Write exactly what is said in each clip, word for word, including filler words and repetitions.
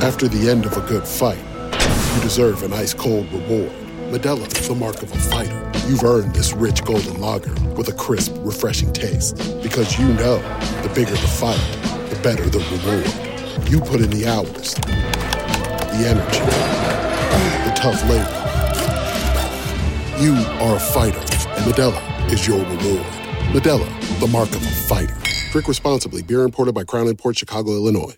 After the end of a good fight, you deserve an ice-cold reward. Modelo is the mark of a fighter. You've earned this rich golden lager with a crisp, refreshing taste. Because you know, the bigger the fight, the better the reward. You put in the hours, the energy, the tough labor. You are a fighter, and Modelo is your reward. Modelo, the mark of a fighter. Drink responsibly. Beer imported by Crown Imports, Chicago, Illinois.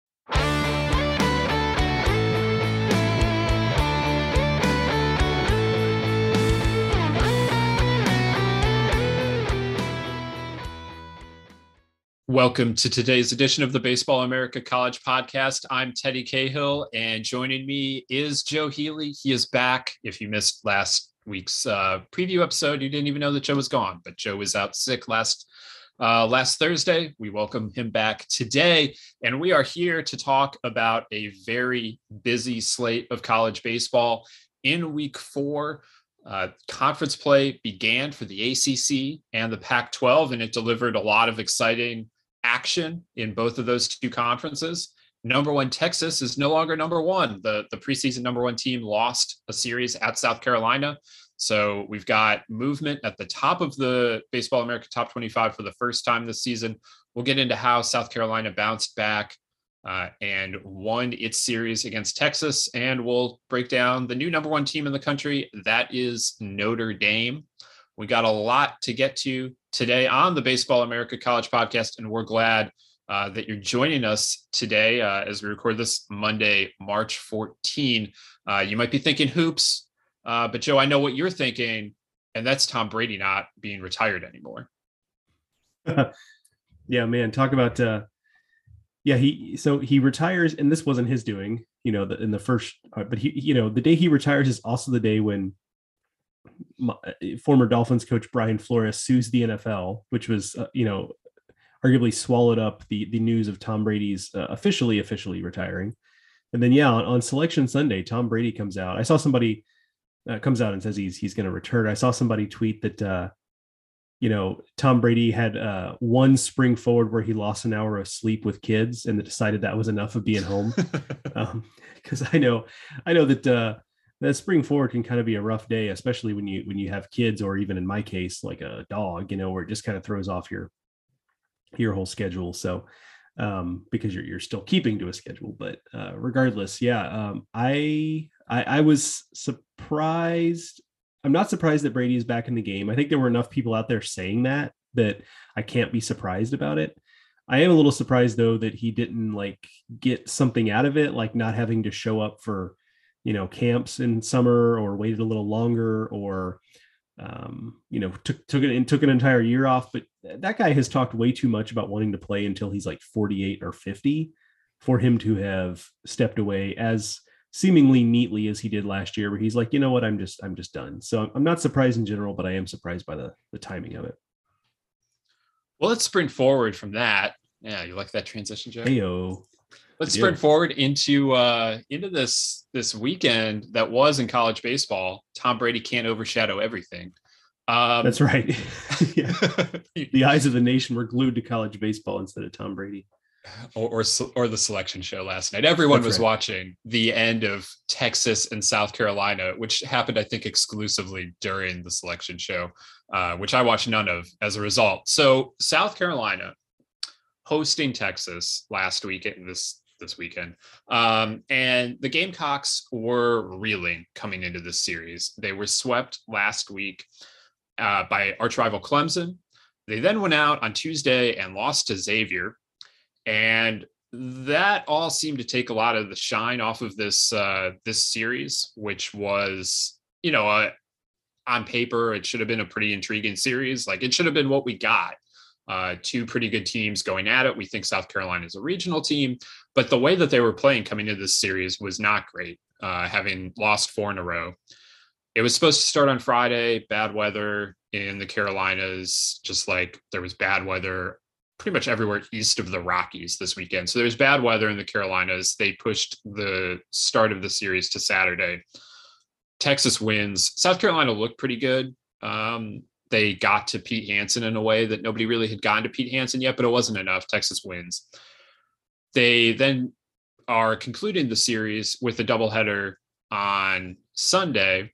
Welcome to today's edition of the Baseball America College Podcast. I'm Teddy Cahill, and joining me is Joe Healy. He is back. If you missed last week's uh, preview episode, you didn't even know that Joe was gone, but Joe was out sick last uh, last Thursday. We welcome him back today, and we are here to talk about a very busy slate of college baseball. In week four, uh, conference play began for the A C C and the Pac twelve, and it delivered a lot of exciting action in both of those two conferences. Number one Texas is no longer number one. The, the preseason number one team lost a series at South Carolina. So we've got movement at the top of the Baseball America Top twenty-five for the first time this season. We'll get into how South Carolina bounced back uh, and won its series against Texas. And we'll break down the new number one team in the country. That is Notre Dame. We got a lot to get to today on the Baseball America College Podcast, and we're glad uh, that you're joining us today uh, as we record this Monday, March fourteenth. Uh, you might be thinking hoops, uh, but Joe, I know what you're thinking, and that's Tom Brady not being retired anymore. Yeah, man, talk about uh, yeah. He so he retires, and this wasn't his doing, you know, the, in the first, uh, but he, you know, the day he retires is also the day when My, former Dolphins coach Brian Flores sues the N F L, which was, uh, you know, arguably swallowed up the the news of Tom Brady's uh, officially officially retiring. And then, yeah, on, on Selection Sunday, Tom Brady comes out. I saw somebody uh, comes out and says he's he's going to return. I saw somebody tweet that, uh, you know, Tom Brady had uh, one spring forward where he lost an hour of sleep with kids and decided that was enough of being home. Because um, I know, I know that. Uh, That spring forward can kind of be a rough day, especially when you when you have kids, or even in my case, like a dog, you know, where it just kind of throws off your your whole schedule. So um, because you're you're still keeping to a schedule, but uh, regardless, yeah, um, I, I I was surprised. I'm not surprised that Brady is back in the game. I think there were enough people out there saying that that I can't be surprised about it. I am a little surprised though that he didn't like get something out of it, like not having to show up for, you know, camps in summer, or waited a little longer, or, um, you know, took, took it and took an entire year off. But that guy has talked way too much about wanting to play until he's like forty-eight or fifty for him to have stepped away as seemingly neatly as he did last year, where he's like, you know what, I'm just, I'm just done. So I'm not surprised in general, but I am surprised by the, the timing of it. Well, let's sprint forward from that. Yeah. You like that transition, Joe? Heyo. Let's sprint forward into uh, into this this weekend that was in college baseball. Tom Brady can't overshadow everything. Um, That's right. Yeah. The eyes of the nation were glued to college baseball instead of Tom Brady. Or or, or the selection show last night. Everyone That's was right. watching the end of Texas and South Carolina, which happened, I think, exclusively during the selection show, uh, which I watched none of as a result. So South Carolina hosting Texas last week, this this weekend. Um, and the Gamecocks were reeling coming into this series. They were swept last week uh, by arch rival Clemson. They then went out on Tuesday and lost to Xavier. And that all seemed to take a lot of the shine off of this, uh, this series, which was, you know, uh, on paper, it should have been a pretty intriguing series. Like, it should have been what we got. Uh, two pretty good teams going at it. We think South Carolina is a regional team, but the way that they were playing coming into this series was not great, uh, having lost four in a row. It was supposed to start on Friday, bad weather in the Carolinas, just like there was bad weather pretty much everywhere east of the Rockies this weekend. So there was bad weather in the Carolinas. They pushed the start of the series to Saturday. Texas wins. South Carolina looked pretty good. Um, They got to Pete Hansen in a way that nobody really had gotten to Pete Hansen yet, but it wasn't enough. Texas wins. They then are concluding the series with a doubleheader on Sunday,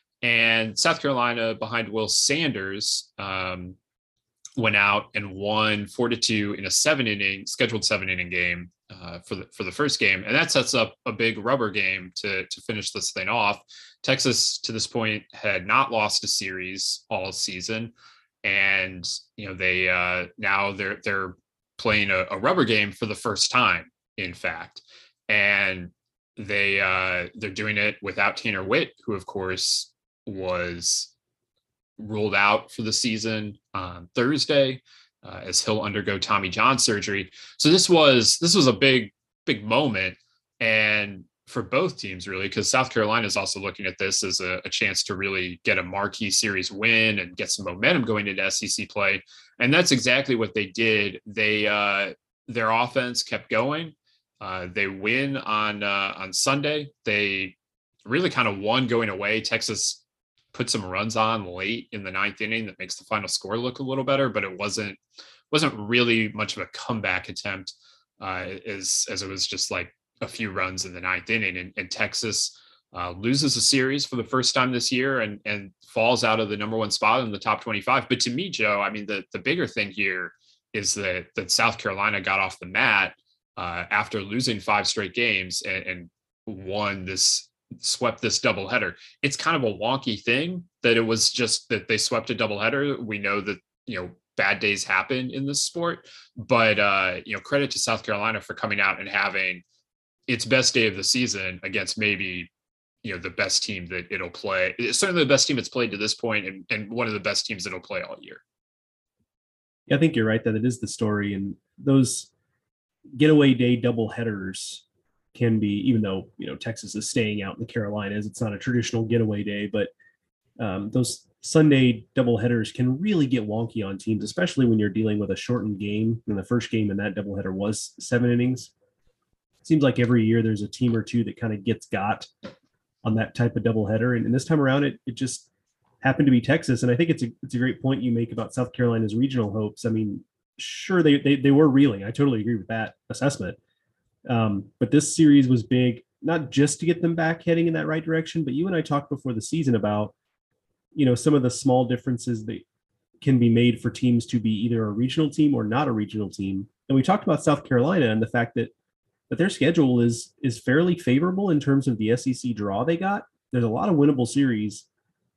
and South Carolina, behind Will Sanders, um, went out and won four to two in a seven inning scheduled seven inning game uh, for the for the first game, and that sets up a big rubber game to to finish this thing off. Texas to this point had not lost a series all season, and you know they uh, now they're they're playing a, a rubber game for the first time, in fact, and they uh, they're doing it without Tanner Witt, who of course was ruled out for the season on Thursday uh, as he'll undergo Tommy John surgery. So this was this was a big big moment, and for both teams really, because South Carolina is also looking at this as a, a chance to really get a marquee series win and get some momentum going into S E C play, and that's exactly what they did. They uh, their offense kept going. Uh, they win on uh, on Sunday. They really kind of won going away. Texas put some runs on late in the ninth inning that makes the final score look a little better, but it wasn't wasn't really much of a comeback attempt uh, as as it was just like a few runs in the ninth inning. And, and Texas uh, loses a series for the first time this year and and falls out of the number one spot in the top twenty-five. But to me, Joe, I mean, the the bigger thing here is that that South Carolina got off the mat uh, after losing five straight games and, and won this. swept this doubleheader. It's kind of a wonky thing that it was just that they swept a doubleheader. We know that, you know, bad days happen in this sport, but, uh, you know, credit to South Carolina for coming out and having its best day of the season against maybe, you know, the best team that it'll play. It's certainly the best team it's played to this point, and, and one of the best teams that'll play all year. Yeah, I think you're right that it is the story, and those getaway day doubleheaders can be, even though, you know, Texas is staying out in the Carolinas, it's not a traditional getaway day, but um, those Sunday doubleheaders can really get wonky on teams, especially when you're dealing with a shortened game. And the first game in that doubleheader was seven innings. It seems like every year there's a team or two that kind of gets got on that type of doubleheader. And, and this time around, it it just happened to be Texas. And I think it's a it's a great point you make about South Carolina's regional hopes. I mean, sure, they they, they were reeling. I totally agree with that assessment. Um, but this series was big, not just to get them back heading in that right direction, but you and I talked before the season about, you know, some of the small differences that can be made for teams to be either a regional team or not a regional team. And we talked about South Carolina and the fact that that their schedule is is fairly favorable in terms of the S E C draw they got. There's a lot of winnable series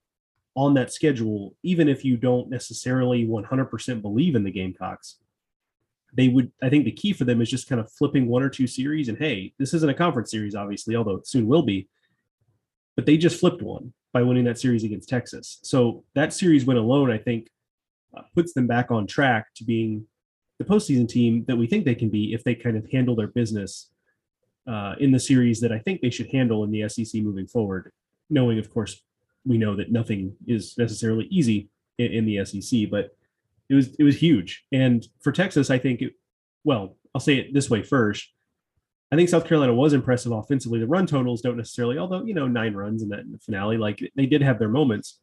on that schedule, even if you don't necessarily one hundred percent believe in the Gamecocks. They would, I think the key for them is just kind of flipping one or two series, and hey, this isn't a conference series, obviously, although it soon will be, but they just flipped one by winning that series against Texas. So that series win alone, I think, uh, puts them back on track to being the postseason team that we think they can be if they kind of handle their business uh, in the series that I think they should handle in the S E C moving forward, knowing, of course, we know that nothing is necessarily easy in, in the S E C, but It was it was huge. And for Texas, I think, it, well, I'll say it this way first. I think South Carolina was impressive offensively. The run totals don't necessarily, although, you know, nine runs in that in the finale, like they did have their moments.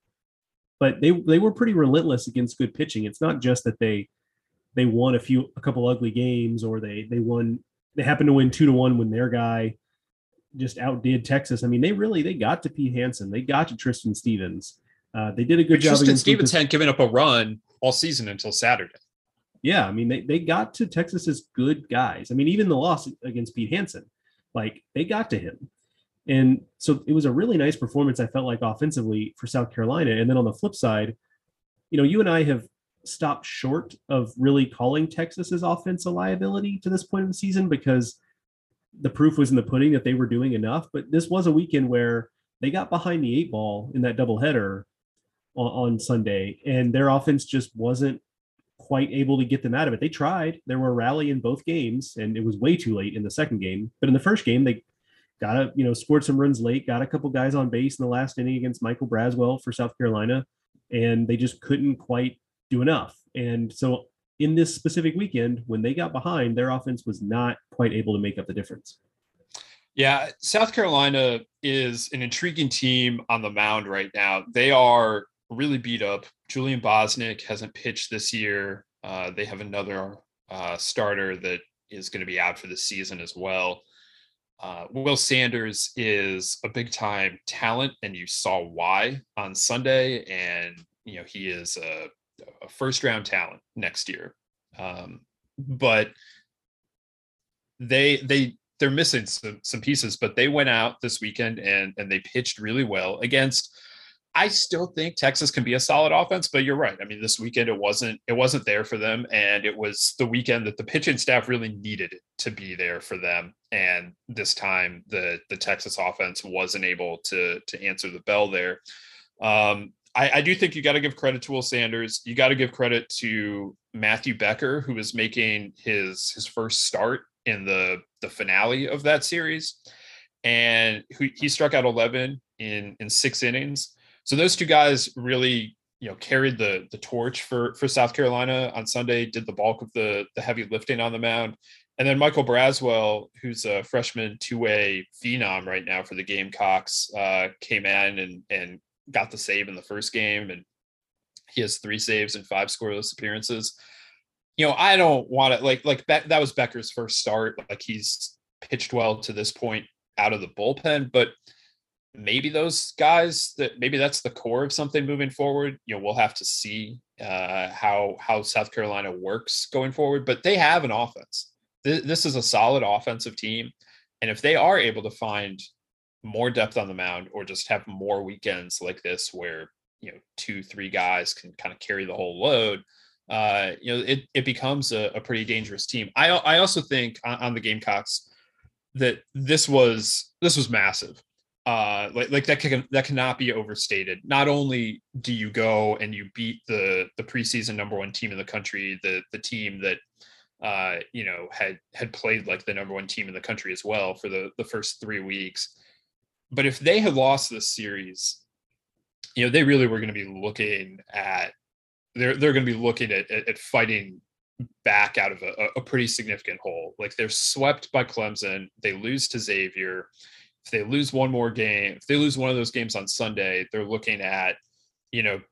But they they were pretty relentless against good pitching. It's not just that they they won a few a couple ugly games, or they they won they happened to win two to one when their guy just outdid Texas. I mean, they really they got to Pete Hansen, they got to Tristan Stevens. Uh, they did a good but job. Tristan Stevens hadn't given up a run all season until Saturday. Yeah, I mean, they, they got to Texas's good guys. I mean, even the loss against Pete Hansen, like they got to him. And so it was a really nice performance, I felt like, offensively for South Carolina. And then on the flip side, you know, you and I have stopped short of really calling Texas's offense a liability to this point of the season because the proof was in the pudding that they were doing enough. But this was a weekend where they got behind the eight ball in that doubleheader on Sunday, and their offense just wasn't quite able to get them out of it. They tried. There were a rally in both games, and it was way too late in the second game. But in the first game, they got a, you know, scored some runs late, got a couple guys on base in the last inning against Michael Braswell for South Carolina, and they just couldn't quite do enough. And so in this specific weekend, when they got behind, their offense was not quite able to make up the difference. Yeah, South Carolina is an intriguing team on the mound right now. They are really beat up. Julian Bosnick hasn't pitched this year. Uh, they have another uh, starter that is going to be out for the season as well. Uh, Will Sanders is a big time talent, and you saw why on Sunday. And, you know, he is a, a first round talent next year. Um, but they, they, they're missing some, some pieces, but they went out this weekend and, and they pitched really well against, I still think Texas can be a solid offense, but you're right. I mean, this weekend it wasn't it wasn't there for them, and it was the weekend that the pitching staff really needed it to be there for them. And this time, the the Texas offense wasn't able to to answer the bell there. Um, I, I do think you got to give credit to Will Sanders. You got to give credit to Matthew Becker, who is making his his first start in the the finale of that series, and who, he struck out eleven in in six innings. So those two guys really, you know, carried the the torch for for South Carolina on Sunday, did the bulk of the the heavy lifting on the mound. And then Michael Braswell, who's a freshman two-way phenom right now for the Gamecocks, uh, came in and and got the save in the first game, and he has three saves and five scoreless appearances. You know, I don't want to like like Be- that was Becker's first start. Like, he's pitched well to this point out of the bullpen, but maybe those guys that maybe that's the core of something moving forward. You know, we'll have to see uh, how how South Carolina works going forward, but they have an offense. Th- this is a solid offensive team, and if they are able to find more depth on the mound, or just have more weekends like this where, you know, two three guys can kind of carry the whole load, uh, you know, it it becomes a, a pretty dangerous team. I I also think on, on the Gamecocks that this was this was massive. Uh, like like that can that cannot be overstated. Not only do you go and you beat the the preseason number one team in the country, the the team that uh, you know had had played like the number one team in the country as well for the the first three weeks. But if they had lost this series, you know, they really were going to be looking at they're they're going to be looking at, at, at fighting back out of a, a pretty significant hole. Like, they're swept by Clemson, they lose to Xavier. If they lose one more game, if they lose one of those games on Sunday, they're looking at, you know,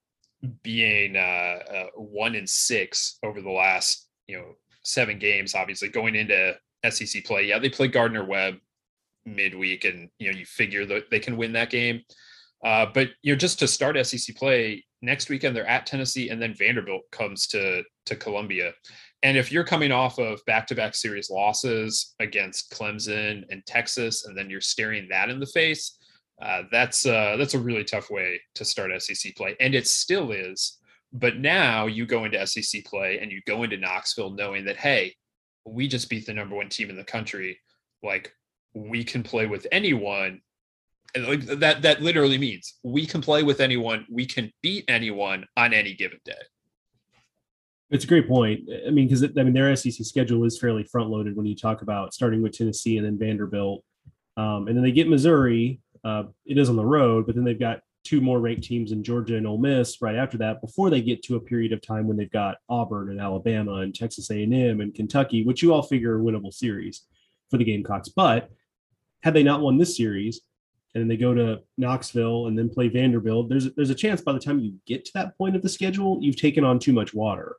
being uh, uh, one in six over the last, you know, seven games, obviously going into S E C play. Yeah, they play Gardner-Webb midweek, and, you know, you figure that they can win that game. Uh, but, you know, just to start S E C play next weekend, they're at Tennessee, and then Vanderbilt comes to, to Columbia. And if you're coming off of back-to-back series losses against Clemson and Texas, and then you're staring that in the face, uh, that's uh, that's a really tough way to start S E C play. And it still is. But now you go into S E C play and you go into Knoxville knowing that, hey, we just beat the number one team in the country. Like, we can play with anyone. And like that, that literally means we can play with anyone. We can beat anyone on any given day. It's a great point. I mean, because I mean, their S E C schedule is fairly front loaded when you talk about starting with Tennessee and then Vanderbilt. Um, and then they get Missouri. Uh, it is on the road, but then they've got two more ranked teams in Georgia and Ole Miss right after that, before they get to a period of time when they've got Auburn and Alabama and Texas A and M and Kentucky, which you all figure are winnable series for the Gamecocks. But had they not won this series, and then they go to Knoxville and then play Vanderbilt, there's there's a chance by the time you get to that point of the schedule, you've taken on too much water.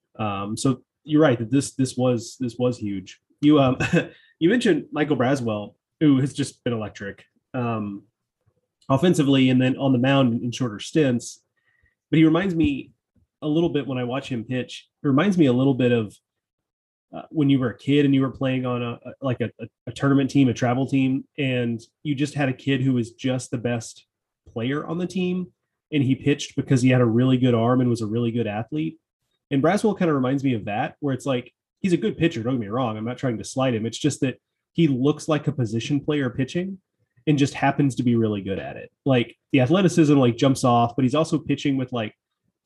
Um, so you're right that this this was this was huge. You um you mentioned Michael Braswell, who has just been electric um, offensively, and then on the mound in shorter stints. But he reminds me a little bit when I watch him pitch. It reminds me a little bit of uh, when you were a kid and you were playing on a, a like a, a tournament team, a travel team, and you just had a kid who was just the best player on the team, and he pitched because he had a really good arm and was a really good athlete. And Braswell kind of reminds me of that, where it's like, he's a good pitcher, don't get me wrong. I'm not trying to slight him. It's just that he looks like a position player pitching and just happens to be really good at it. Like, the athleticism like jumps off, but he's also pitching with like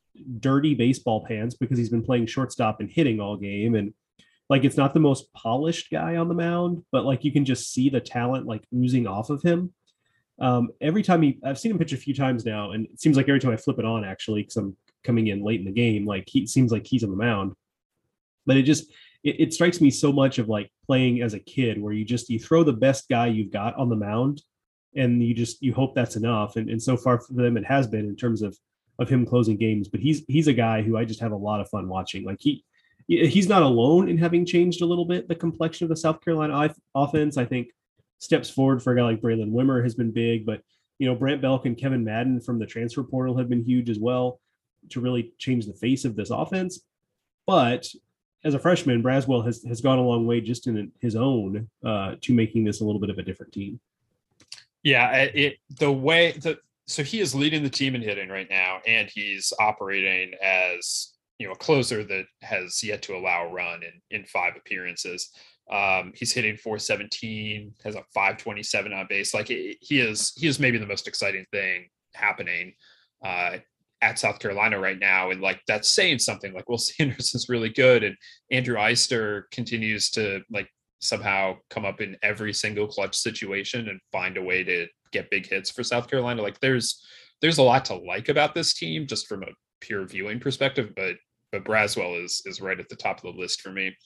dirty baseball pants because he's been playing shortstop and hitting all game. And like, it's not the most polished guy on the mound, but like, you can just see the talent like oozing off of him. Um, every time he, I've seen him pitch a few times now, and it seems like every time I flip it on, actually, because I'm coming in late in the game, like, he seems like he's on the mound. But it just it, it strikes me so much of like playing as a kid, where you just you throw the best guy you've got on the mound, and you just you hope that's enough. And, and so far for them, it has been, in terms of of him closing games. But he's he's a guy who I just have a lot of fun watching. Like, he he's not alone in having changed a little bit the complexion of the South Carolina offense. I think steps forward for a guy like Braylon Wimmer has been big, but you know, Brant Belk and Kevin Madden from the transfer portal have been huge as well to really change the face of this offense. But as a freshman, Braswell has has gone a long way just in his own uh, to making this a little bit of a different team. Yeah, it the way that so he is leading the team in hitting right now, and he's operating as, you know, a closer that has yet to allow a run in in five appearances. Um, he's hitting four seventeen, has a five twenty-seven on base. Like it, he is, he is maybe the most exciting thing happening uh, at South Carolina right now. And like, that's saying something. Like Will Sanders is really good, and Andrew Eyster continues to like somehow come up in every single clutch situation and find a way to get big hits for South Carolina. Like there's, there's a lot to like about this team just from a pure viewing perspective, but, but Braswell is, is right at the top of the list for me.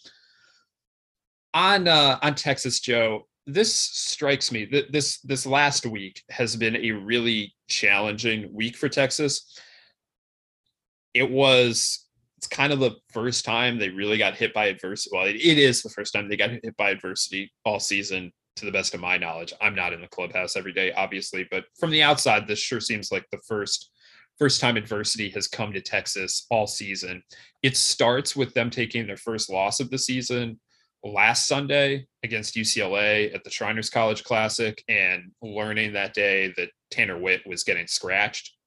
On uh, on Texas, Joe, this strikes me that this this last week has been a really challenging week for Texas. It was it's kind of the first time they really got hit by adversity. Well, it, it is the first time they got hit by adversity all season, to the best of my knowledge. I'm not in the clubhouse every day, obviously, but from the outside, this sure seems like the first first time adversity has come to Texas all season. It starts with them taking their first loss of the season last Sunday against U C L A at the Shriners College Classic, and learning that day that Tanner Witt was getting scratched.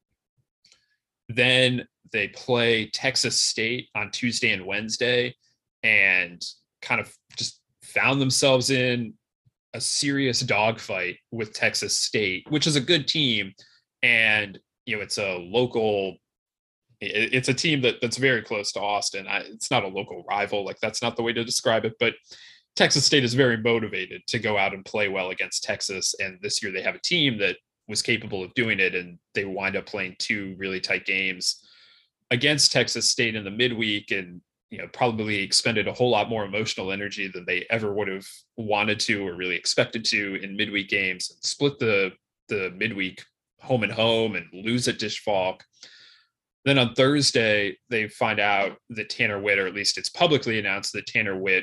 Then they play Texas State on Tuesday and Wednesday and kind of just found themselves in a serious dogfight with Texas State, which is a good team. And, you know, it's a local It's a team that that's very close to Austin. I, it's not a local rival. Like that's not the way to describe it, but Texas State is very motivated to go out and play well against Texas. And this year they have a team that was capable of doing it. And they wind up playing two really tight games against Texas State in the midweek, and, you know, probably expended a whole lot more emotional energy than they ever would have wanted to or really expected to in midweek games, and split the, the midweek home and home and lose at Dish Falk. Then on Thursday, they find out that Tanner Witt, or at least it's publicly announced that Tanner Witt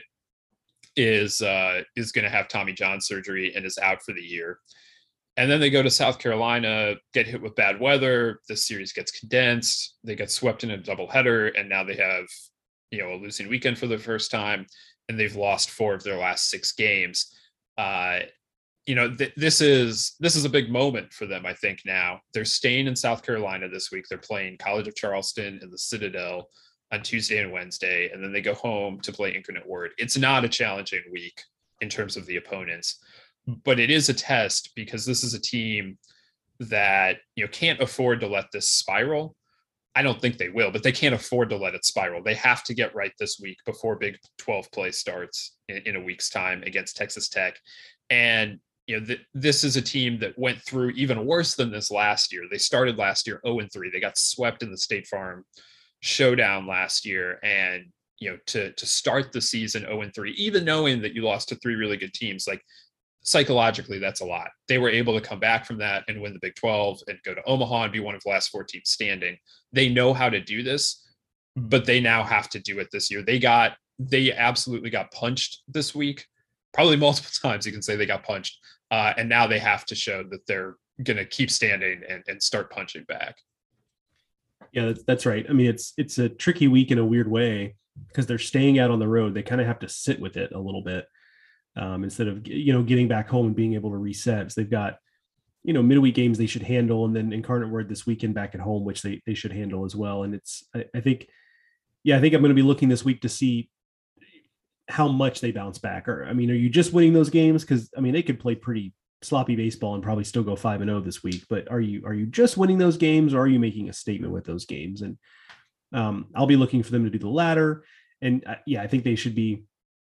is uh, is going to have Tommy John surgery and is out for the year. And then they go to South Carolina, get hit with bad weather. The series gets condensed. They get swept in a doubleheader, and now they have, you know, a losing weekend for the first time, and they've lost four of their last six games. Uh, you know, th- this is this is a big moment for them, I think. Now they're staying in South Carolina this week. They're playing College of Charleston and the Citadel on Tuesday and Wednesday, and then they go home to play Incarnate Word. It's not a challenging week in terms of the opponents, but it is a test because this is a team that, you know, can't afford to let this spiral. I don't think they will, but they can't afford to let it spiral. They have to get right this week before Big twelve play starts in, in a week's time against Texas Tech. And you know, th- this is a team that went through even worse than this last year. They started last year oh and three. They got swept in the State Farm Showdown last year. And, you know, to to start the season oh and three, even knowing that you lost to three really good teams, like psychologically, that's a lot. They were able to come back from that and win the Big twelve and go to Omaha and be one of the last four teams standing. They know how to do this, but they now have to do it this year. They got, they absolutely got punched this week. Probably multiple times you can say they got punched. Uh, and now they have to show that they're going to keep standing and, and start punching back. Yeah, that's, that's right. I mean, it's it's a tricky week in a weird way because they're staying out on the road. They kind of have to sit with it a little bit um, instead of, you know, getting back home and being able to reset. So they've got, you know, midweek games they should handle, and then Incarnate Word this weekend back at home, which they, they should handle as well. And it's, I, I think, yeah, I think I'm going to be looking this week to see how much they bounce back. Or, I mean, are you just winning those games? Because, I mean, they could play pretty sloppy baseball and probably still go five and oh this week, but are you, are you just winning those games, or are you making a statement with those games? And um, I'll be looking for them to do the latter. And uh, yeah, I think they should be,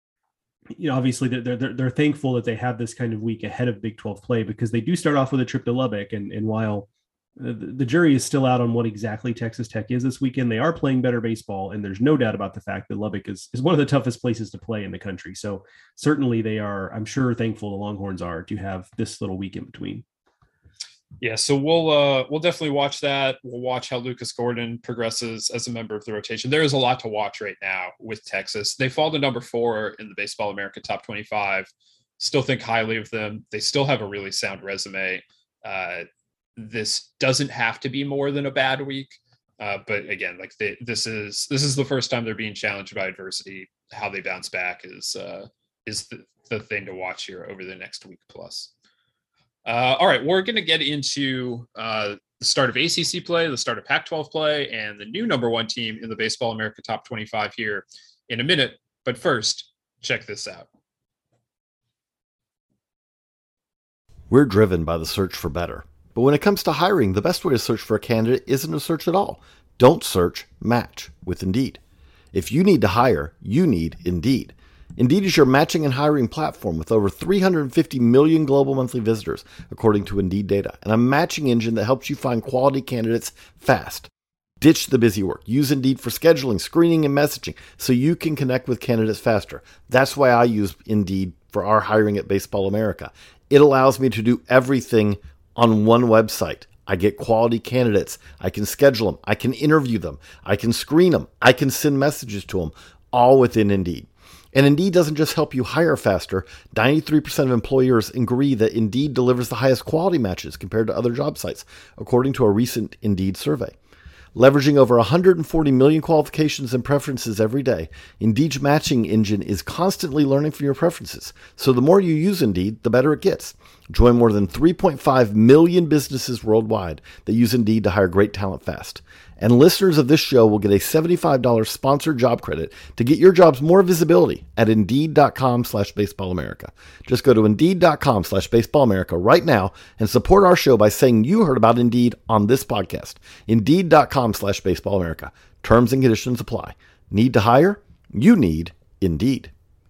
you know, obviously they're, they're, they're thankful that they have this kind of week ahead of Big twelve play, because they do start off with a trip to Lubbock. And, and while the, the jury is still out on what exactly Texas Tech is this weekend, they are playing better baseball. And there's no doubt about the fact that Lubbock is, is one of the toughest places to play in the country. So certainly they are, I'm sure, thankful the Longhorns are to have this little week in between. Yeah, so we'll uh, we'll definitely watch that. We'll watch how Lucas Gordon progresses as a member of the rotation. There is a lot to watch right now with Texas. They fall to number four in the Baseball America Top twenty-five. Still think highly of them. They still have a really sound resume. Uh, this doesn't have to be more than a bad week, uh, but again, like they, this is this is the first time they're being challenged by adversity. How they bounce back is uh, is the, the thing to watch here over the next week plus. Uh, all right, we're going to get into uh, the start of A C C play, the start of Pac twelve play, and the new number one team in the Baseball America Top twenty-five here in a minute. But first, check this out. We're driven by the search for better. But when it comes to hiring, the best way to search for a candidate isn't to search at all. Don't search, match with Indeed. If you need to hire, you need Indeed. Indeed is your matching and hiring platform with over three hundred fifty million global monthly visitors, according to Indeed data, and a matching engine that helps you find quality candidates fast. Ditch the busy work. Use Indeed for scheduling, screening, and messaging so you can connect with candidates faster. That's why I use Indeed for our hiring at Baseball America. It allows me to do everything on one website. I get quality candidates. I can schedule them. I can interview them. I can screen them. I can send messages to them, all within Indeed. And Indeed doesn't just help you hire faster. ninety-three percent of employers agree that Indeed delivers the highest quality matches compared to other job sites, according to a recent Indeed survey. Leveraging over one hundred forty million qualifications and preferences every day, Indeed's matching engine is constantly learning from your preferences. So the more you use Indeed, the better it gets. Join more than three point five million businesses worldwide that use Indeed to hire great talent fast. And listeners of this show will get a seventy-five dollars sponsored job credit to get your jobs more visibility at Indeed.com slash Baseball America. Just go to Indeed.com slash Baseball America right now and support our show by saying you heard about Indeed on this podcast. Indeed.com slash Baseball America. Terms and conditions apply. Need to hire? You need Indeed.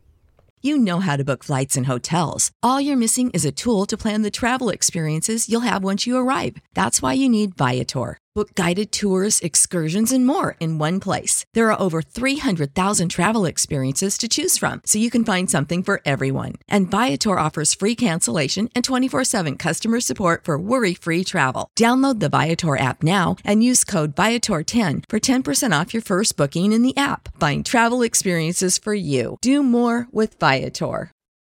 You know how to book flights and hotels. All you're missing is a tool to plan the travel experiences you'll have once you arrive. That's why you need Viator. Book guided tours, excursions, and more in one place. There are over three hundred thousand travel experiences to choose from, so you can find something for everyone. And Viator offers free cancellation and twenty-four seven customer support for worry-free travel. Download the Viator app now and use code Viator ten for ten percent off your first booking in the app. Find travel experiences for you. Do more with Viator.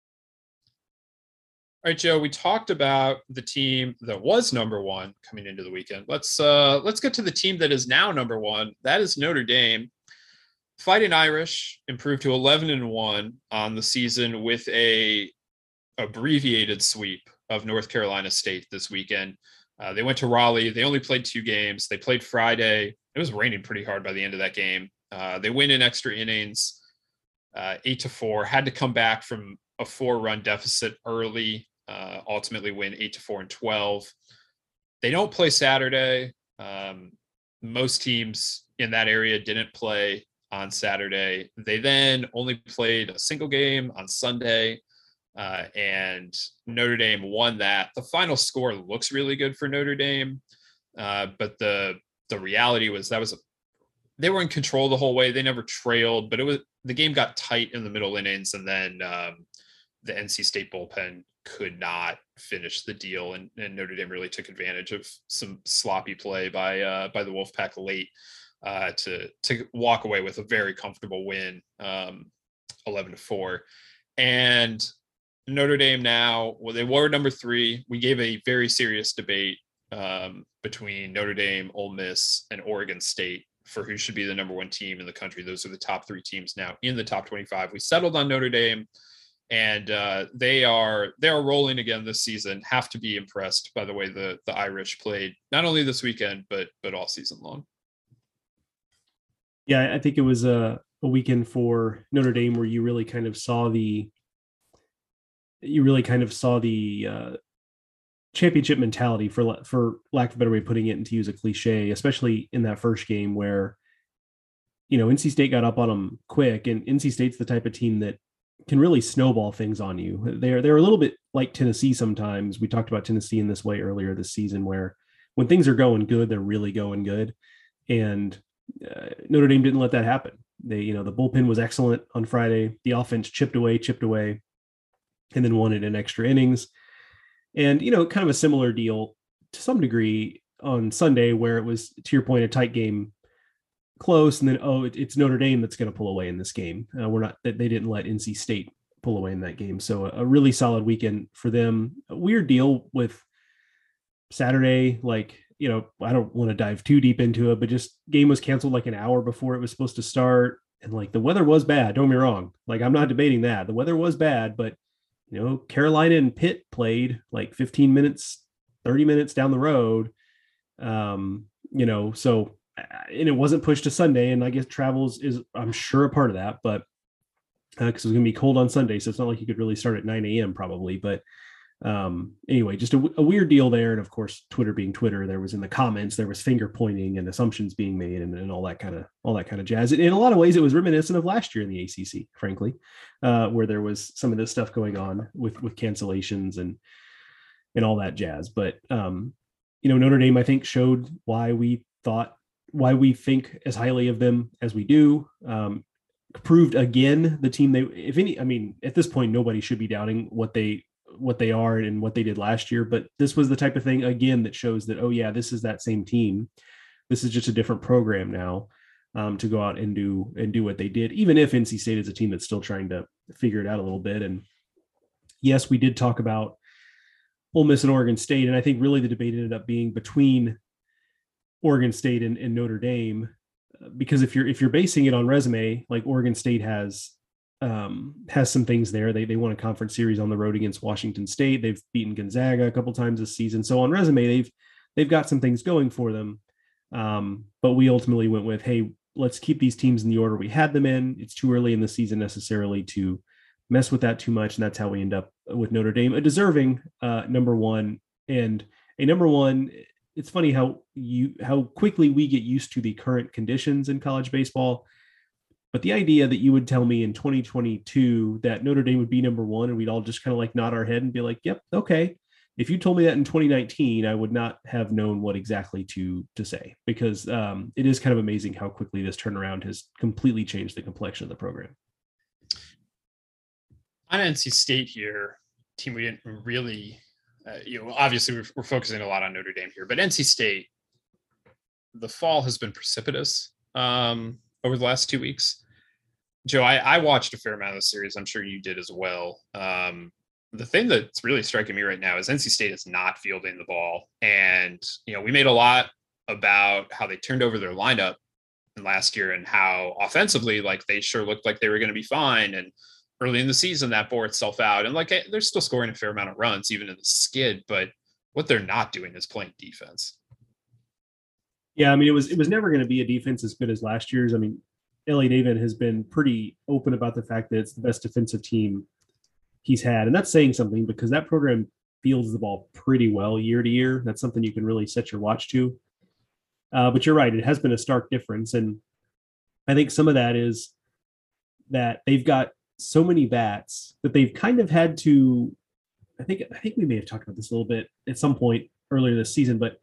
All right, Joe, we talked about the team that was number one coming into the weekend. Let's uh, let's get to the team that is now number one. That is Notre Dame. Fighting Irish improved to eleven and one on the season with a abbreviated sweep of North Carolina State this weekend. Uh, they went to Raleigh. They only played two games. They played Friday. It was raining pretty hard by the end of that game. Uh, they win in extra innings, uh, eight to four. Had to come back from a four-run deficit early. Uh, ultimately win eight to four and twelve. They don't play Saturday. Um, most teams in that area didn't play on Saturday. They then only played a single game on Sunday, uh, and Notre Dame won that. The final score looks really good for Notre Dame, uh, but the the reality was that was a, they were in control the whole way. They never trailed, but it was the game got tight in the middle innings, and then um, the N C State bullpen could not finish the deal, and, and Notre Dame really took advantage of some sloppy play by uh, by the Wolfpack late uh, to to walk away with a very comfortable win, um, eleven to four. And Notre Dame now, well, they were number three. We gave a very serious debate um, between Notre Dame, Ole Miss, and Oregon State for who should be the number one team in the country. Those are the top three teams now in the top twenty-five. We settled on Notre Dame. And uh, they are they are rolling again this season. Have to be impressed by the way the the Irish played, not only this weekend but but all season long. Yeah, I think it was a, a weekend for Notre Dame where you really kind of saw the you really kind of saw the uh, championship mentality, for for lack of a better way of putting it, and to use a cliche, especially in that first game where, you know, N C State got up on them quick, and N C State's the type of team that can really snowball things on you. They're they're a little bit like Tennessee sometimes. We talked about Tennessee in this way earlier this season, where when things are going good, they're really going good. And uh, Notre Dame didn't let that happen. They, you know, the bullpen was excellent on Friday. The offense chipped away, chipped away, and then won it in extra innings. And, you know, kind of a similar deal to some degree on Sunday, where it was, to your point, a tight game, close, and then oh, it, it's Notre Dame that's going to pull away in this game. Uh, we're not that they didn't let N C State pull away in that game, so a, a really solid weekend for them. A weird deal with Saturday, like, you know, I don't want to dive too deep into it, but just game was canceled like an hour before it was supposed to start. And like the weather was bad. Don't get me wrong. Like, I'm not debating that. The weather was bad, but you know, Carolina and Pitt played like fifteen minutes, thirty minutes down the road. Um, you know, so, and it wasn't pushed to Sunday. And I guess travels is, I'm sure, a part of that, but uh, cause it was going to be cold on Sunday. So it's not like you could really start at nine a.m. probably, but um anyway, just a, a weird deal there. And of course, Twitter being Twitter, there was in the comments, there was finger pointing and assumptions being made and, and all that kind of all that kind of jazz. And in a lot of ways it was reminiscent of last year in the A C C, frankly, uh where there was some of this stuff going on with with cancellations and and all that jazz. But um you know, Notre Dame, I think, showed why we thought why we think as highly of them as we do. Um proved again the team they, if any, I mean, at this point nobody should be doubting what they what they are and what they did last year, but this was the type of thing again that shows that, oh yeah, this is that same team. This is just a different program now, um, to go out and do and do what they did, even if N C State is a team that's still trying to figure it out a little bit. And yes, we did talk about Ole Miss and Oregon State, and I think really the debate ended up being between Oregon State and, and Notre Dame, because if you're if you're basing it on resume, like Oregon State has um has some things there. They they won a conference series on the road against Washington State. They've beaten Gonzaga a couple times this season. So on resume, they've they've got some things going for them. Um, but we ultimately went with, hey, let's keep these teams in the order we had them in. It's too early in the season necessarily to mess with that too much. And that's how we end up with Notre Dame, a deserving uh number one. And a number one, it's funny how you how quickly we get used to the current conditions in college baseball. But the idea that you would tell me in twenty twenty-two that Notre Dame would be number one and we'd all just kind of like nod our head and be like, yep, okay. If you told me that in twenty nineteen, I would not have known what exactly to, to say, because um, it is kind of amazing how quickly this turnaround has completely changed the complexion of the program. On N C State here, team we didn't really, uh, you know, obviously we're, we're focusing a lot on Notre Dame here, but N C State, the fall has been precipitous. Um, over the last two weeks. Joe, I, I watched a fair amount of the series. I'm sure you did as well. Um, the thing that's really striking me right now is N C State is not fielding the ball. And, you know, we made a lot about how they turned over their lineup last year and how offensively, like, they sure looked like they were going to be fine. And early in the season, that bore itself out. And like, they're still scoring a fair amount of runs, even in the skid, but what they're not doing is playing defense. Yeah, I mean, it was it was never going to be a defense as good as last year's. I mean, L A David has been pretty open about the fact that it's the best defensive team he's had. And that's saying something, because that program fields the ball pretty well year to year. That's something you can really set your watch to. Uh, but you're right, it has been a stark difference. And I think some of that is that they've got so many bats that they've kind of had to, I think, I think we may have talked about this a little bit at some point earlier this season, but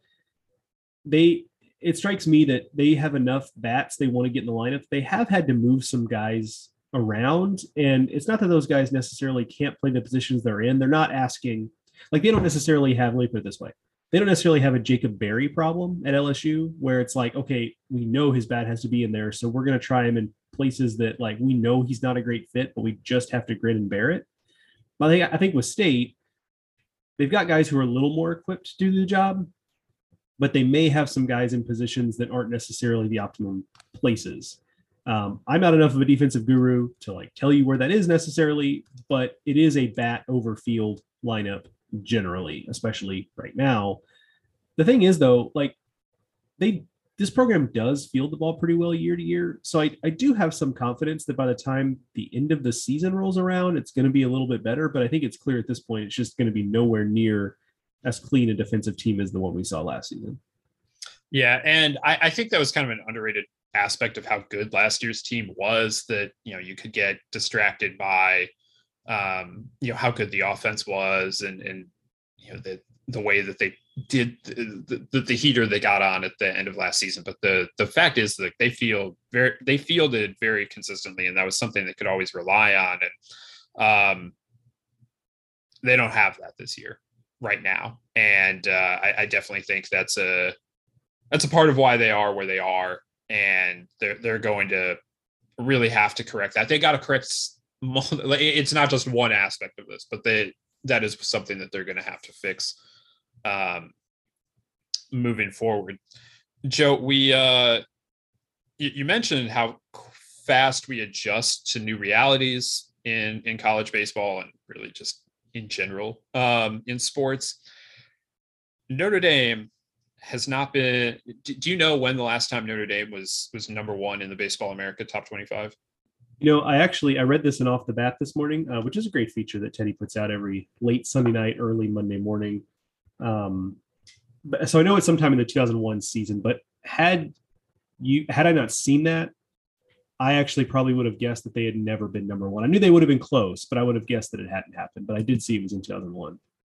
they, it strikes me that they have enough bats they want to get in the lineup. They have had to move some guys around, and it's not that those guys necessarily can't play the positions they're in. They're not asking, like, they don't necessarily have, let me put it this way, they don't necessarily have a Jacob Berry problem at L S U where it's like, okay, we know his bat has to be in there, so we're going to try him in places that, like, we know he's not a great fit, but we just have to grin and bear it. But I think, I think with State, they've got guys who are a little more equipped to do the job, but they may have some guys in positions that aren't necessarily the optimum places. Um, I'm not enough of a defensive guru to like tell you where that is necessarily, but it is a bat over field lineup generally, especially right now. The thing is, though, like they, this program does field the ball pretty well year to year. So I, I do have some confidence that by the time the end of the season rolls around, it's going to be a little bit better. But I think it's clear at this point, it's just going to be nowhere near as clean a defensive team as the one we saw last season. Yeah. And I, I think that was kind of an underrated aspect of how good last year's team was, that, you know, you could get distracted by, um, you know, how good the offense was and, and, you know, the, the way that they did the, the, the heater they got on at the end of last season. But the, the fact is that they feel very, they fielded very consistently, and that was something they could always rely on. And, um, they don't have that this year. right now. And uh, I, I definitely think that's a that's a part of why they are where they are. And they're they're going to really have to correct that. They got to correct. It's not just one aspect of this, but they that is something that they're going to have to fix um, moving forward. Joe, we uh, you, you mentioned how fast we adjust to new realities in in college baseball and really just in general um, in sports. Notre Dame has not been. Do you know when the last time Notre Dame was was number one in the Baseball America top twenty-five? You know, I actually I read this in Off the Bat this morning, uh, which is a great feature that Teddy puts out every late Sunday night, early Monday morning. Um, but, so I know it's sometime in the two thousand one season. But had you had I not seen that, I actually probably would have guessed that they had never been number one. I knew they would have been close, but I would have guessed that it hadn't happened. But I did see it was in two thousand one.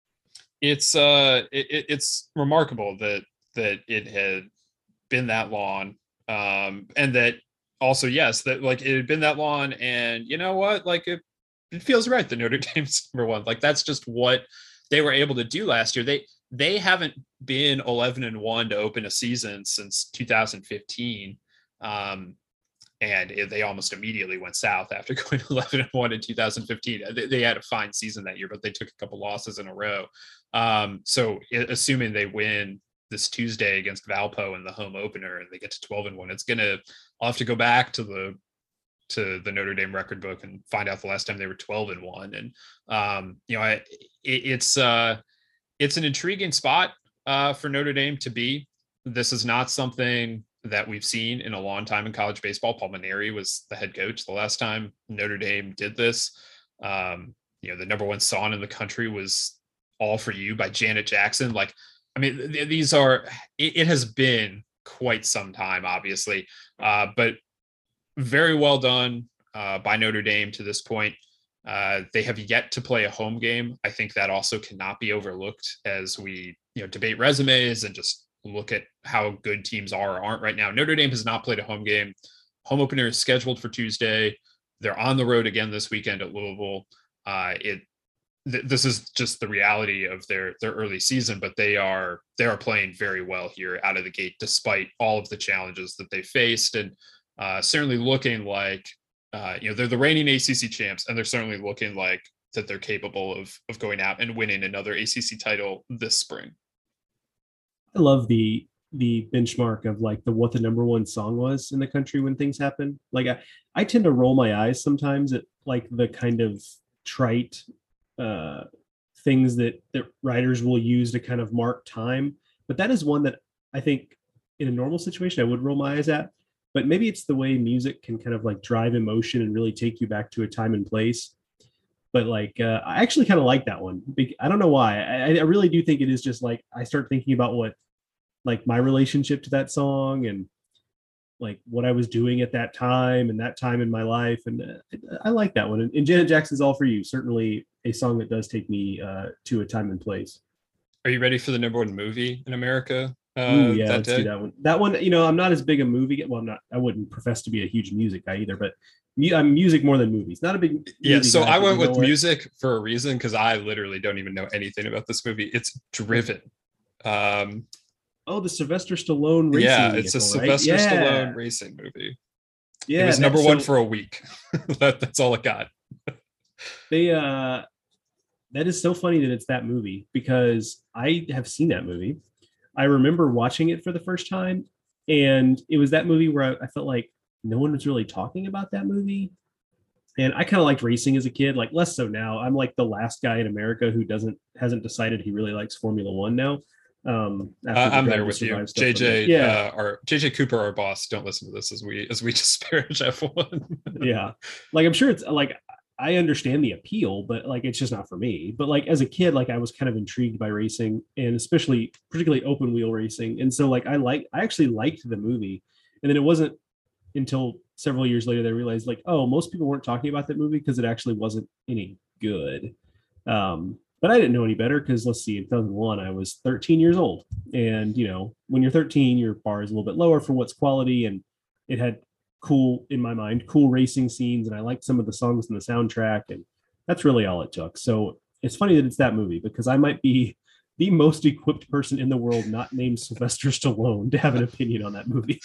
It's uh, it, it's remarkable that that it had been that long, um, and that. Also, yes, that like it had been that long, and you know what, like it, it feels right that Notre Dame's number one. Like that's just what they were able to do last year. They they haven't been eleven and one to open a season since two thousand fifteen, um, and it, they almost immediately went south after going eleven and one in two thousand fifteen. They, they had a fine season that year, but they took a couple losses in a row. Um, so assuming they win this Tuesday against Valpo in the home opener and they get to twelve and one, it's gonna I'll have to go back to the to the Notre Dame record book and find out the last time they were twelve and one. And um, you know, I, it, it's uh, it's an intriguing spot uh, for Notre Dame to be. This is not something that we've seen in a long time in college baseball. Paul Mainieri was the head coach the last time Notre Dame did this. Um, you know, the number one song in the country was "All for You" by Janet Jackson. Like, I mean, th- these are. It, it has been quite some time, obviously, uh, but very well done uh, by Notre Dame to this point. Uh, they have yet to play a home game. I think that also cannot be overlooked as we, you know, debate resumes and just look at how good teams are or aren't right now. Notre Dame has not played a home game. Home opener is scheduled for Tuesday. They're on the road again this weekend at Louisville. Uh, it th- this is just the reality of their their early season, but they are they are playing very well here out of the gate, despite all of the challenges that they faced, and uh, certainly looking like uh, you know they're the reigning A C C champs, and they're certainly looking like that they're capable of of going out and winning another A C C title this spring. I love the the benchmark of like the what the number one song was in the country when things happen. Like I, I tend to roll my eyes sometimes at like the kind of trite uh, things that that writers will use to kind of mark time. But that is one that I think in a normal situation I would roll my eyes at. But maybe it's the way music can kind of like drive emotion and really take you back to a time and place. But like, uh, I actually kind of like that one. I don't know why. I, I really do think it is just like, I start thinking about what, like my relationship to that song and like what I was doing at that time and that time in my life. And uh, I like that one. And, and Janet Jackson's All For You, certainly a song that does take me uh, to a time and place. Are you ready for the number one movie in America? Uh, Ooh, yeah, let's day? do that one. That one, you know, I'm not as big a movie. Well, I'm not, I wouldn't profess to be a huge music guy either, but I'm music more than movies. Not a big yeah. So guy, I went with what? music for a reason because I literally don't even know anything about this movie. It's Driven. Um, oh, the Sylvester Stallone racing. Yeah, vehicle, it's a right? Sylvester yeah. Stallone racing movie. Yeah, it was number one so, for a week. that, that's all it got. they uh, that is so funny that it's that movie because I have seen that movie. I remember watching it for the first time, and it was that movie where I, I felt like no one was really talking about that movie. And I kind of liked racing as a kid, like less so now. I'm like the last guy in America who doesn't hasn't decided he really likes Formula One now. Um, uh, I'm there with you, J J. Yeah, uh, our J J Cooper, our boss. Don't listen to this as we as we disparage F one. Yeah, like I'm sure it's like I understand the appeal, but like it's just not for me. But like as a kid, like I was kind of intrigued by racing, and especially particularly open wheel racing. And so like I like I actually liked the movie, and then it wasn't until several years later that I realized like, oh, most people weren't talking about that movie because it actually wasn't any good. Um, but I didn't know any better because let's see, in two thousand one, I was thirteen years old. And, you know, when you're thirteen, your bar is a little bit lower for what's quality. And it had cool, in my mind, cool racing scenes. And I liked some of the songs in the soundtrack. And that's really all it took. So it's funny that it's that movie because I might be the most equipped person in the world, not named Sylvester Stallone, to have an opinion on that movie.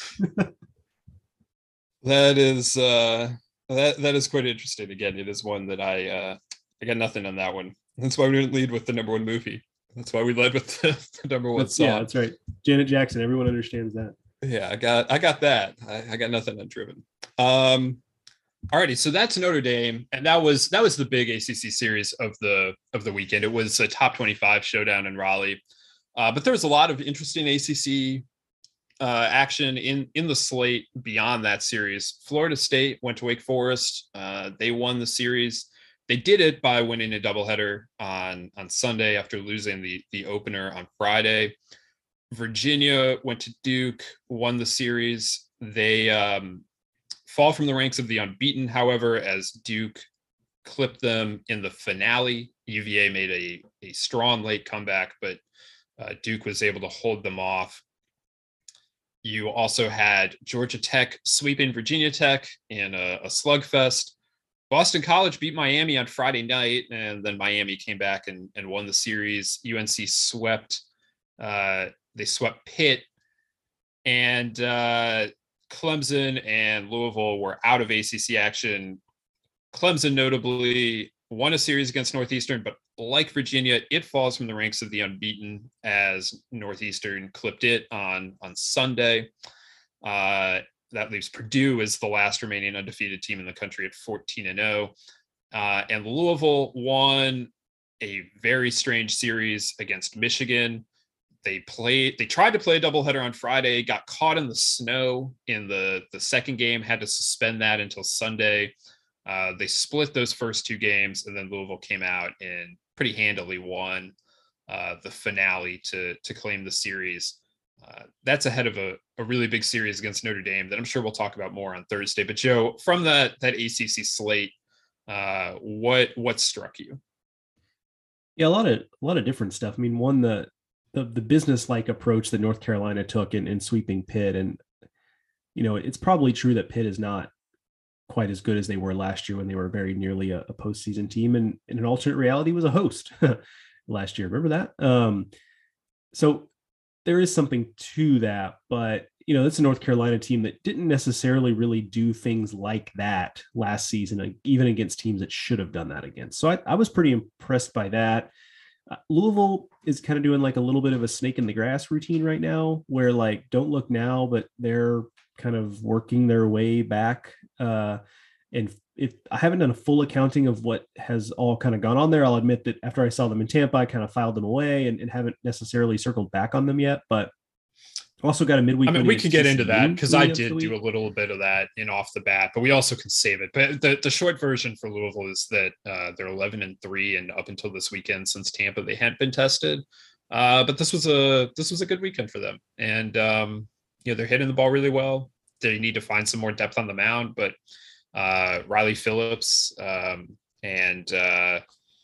That is uh, that that is quite interesting. Again, it is one that I uh, I got nothing on that one. That's why we didn't lead with the number one movie. That's why we led with the, the number one that's, song. Yeah, that's right. Janet Jackson. Everyone understands that. Yeah, I got I got that. I, I got nothing on Driven. Um, alrighty, so that's Notre Dame, and that was that was the big A C C series of the of the weekend. It was a top twenty-five showdown in Raleigh, uh, but there was a lot of interesting A C C uh, action in in the slate beyond that series. Florida State went to Wake Forest. Uh, they won the series. They did it by winning a doubleheader on on Sunday after losing the the opener on Friday. Virginia went to Duke, won the series. They um, fall from the ranks of the unbeaten, however, as Duke clipped them in the finale. U V A made a, a strong late comeback, but uh, Duke was able to hold them off. You also had Georgia Tech sweeping Virginia Tech in a, a slugfest. Boston College beat Miami on Friday night, and then Miami came back and, and won the series. U N C swept uh, They swept Pitt, and uh, Clemson and Louisville were out of A C C action. Clemson notably won a series against Northeastern, but like Virginia, it falls from the ranks of the unbeaten as Northeastern clipped it on, on Sunday. Uh, that leaves Purdue as the last remaining undefeated team in the country at fourteen and oh. Uh, and Louisville won a very strange series against Michigan. They played, they tried to play a doubleheader on Friday, got caught in the snow in the, the second game, had to suspend that until Sunday. Uh, they split those first two games, and then Louisville came out and pretty handily won uh, the finale to, to claim the series. Uh, that's ahead of a, a really big series against Notre Dame that I'm sure we'll talk about more on Thursday. But Joe, from that, that A C C slate, uh, what, what struck you? Yeah, a lot of, a lot of different stuff. I mean, one, the, the, the business-like approach that North Carolina took in, in sweeping Pitt. And, you know, it's probably true that Pitt is not quite as good as they were last year when they were very nearly a, a postseason team, and in an alternate reality was a host last year. Remember that? Um, so there is something to that, but you know, it's a North Carolina team that didn't necessarily really do things like that last season, even against teams that should have done that against. So I, I was pretty impressed by that. Uh, Louisville is kind of doing like a little bit of a snake in the grass routine right now, where like, don't look now, but they're kind of working their way back. Uh, and if I haven't done a full accounting of what has all kind of gone on there, I'll admit that after I saw them in Tampa, I kind of filed them away and, and haven't necessarily circled back on them yet, but also got a midweek. I mean, we could get into that because I did do a little bit of that in off the bat, but we also can save it. But the, the short version for Louisville is that uh, they're eleven and three, and up until this weekend, since Tampa, they hadn't been tested. Uh, but this was a this was a good weekend for them, and um, you know, they're hitting the ball really well. They need to find some more depth on the mound, but uh, Riley Phillips um, and uh,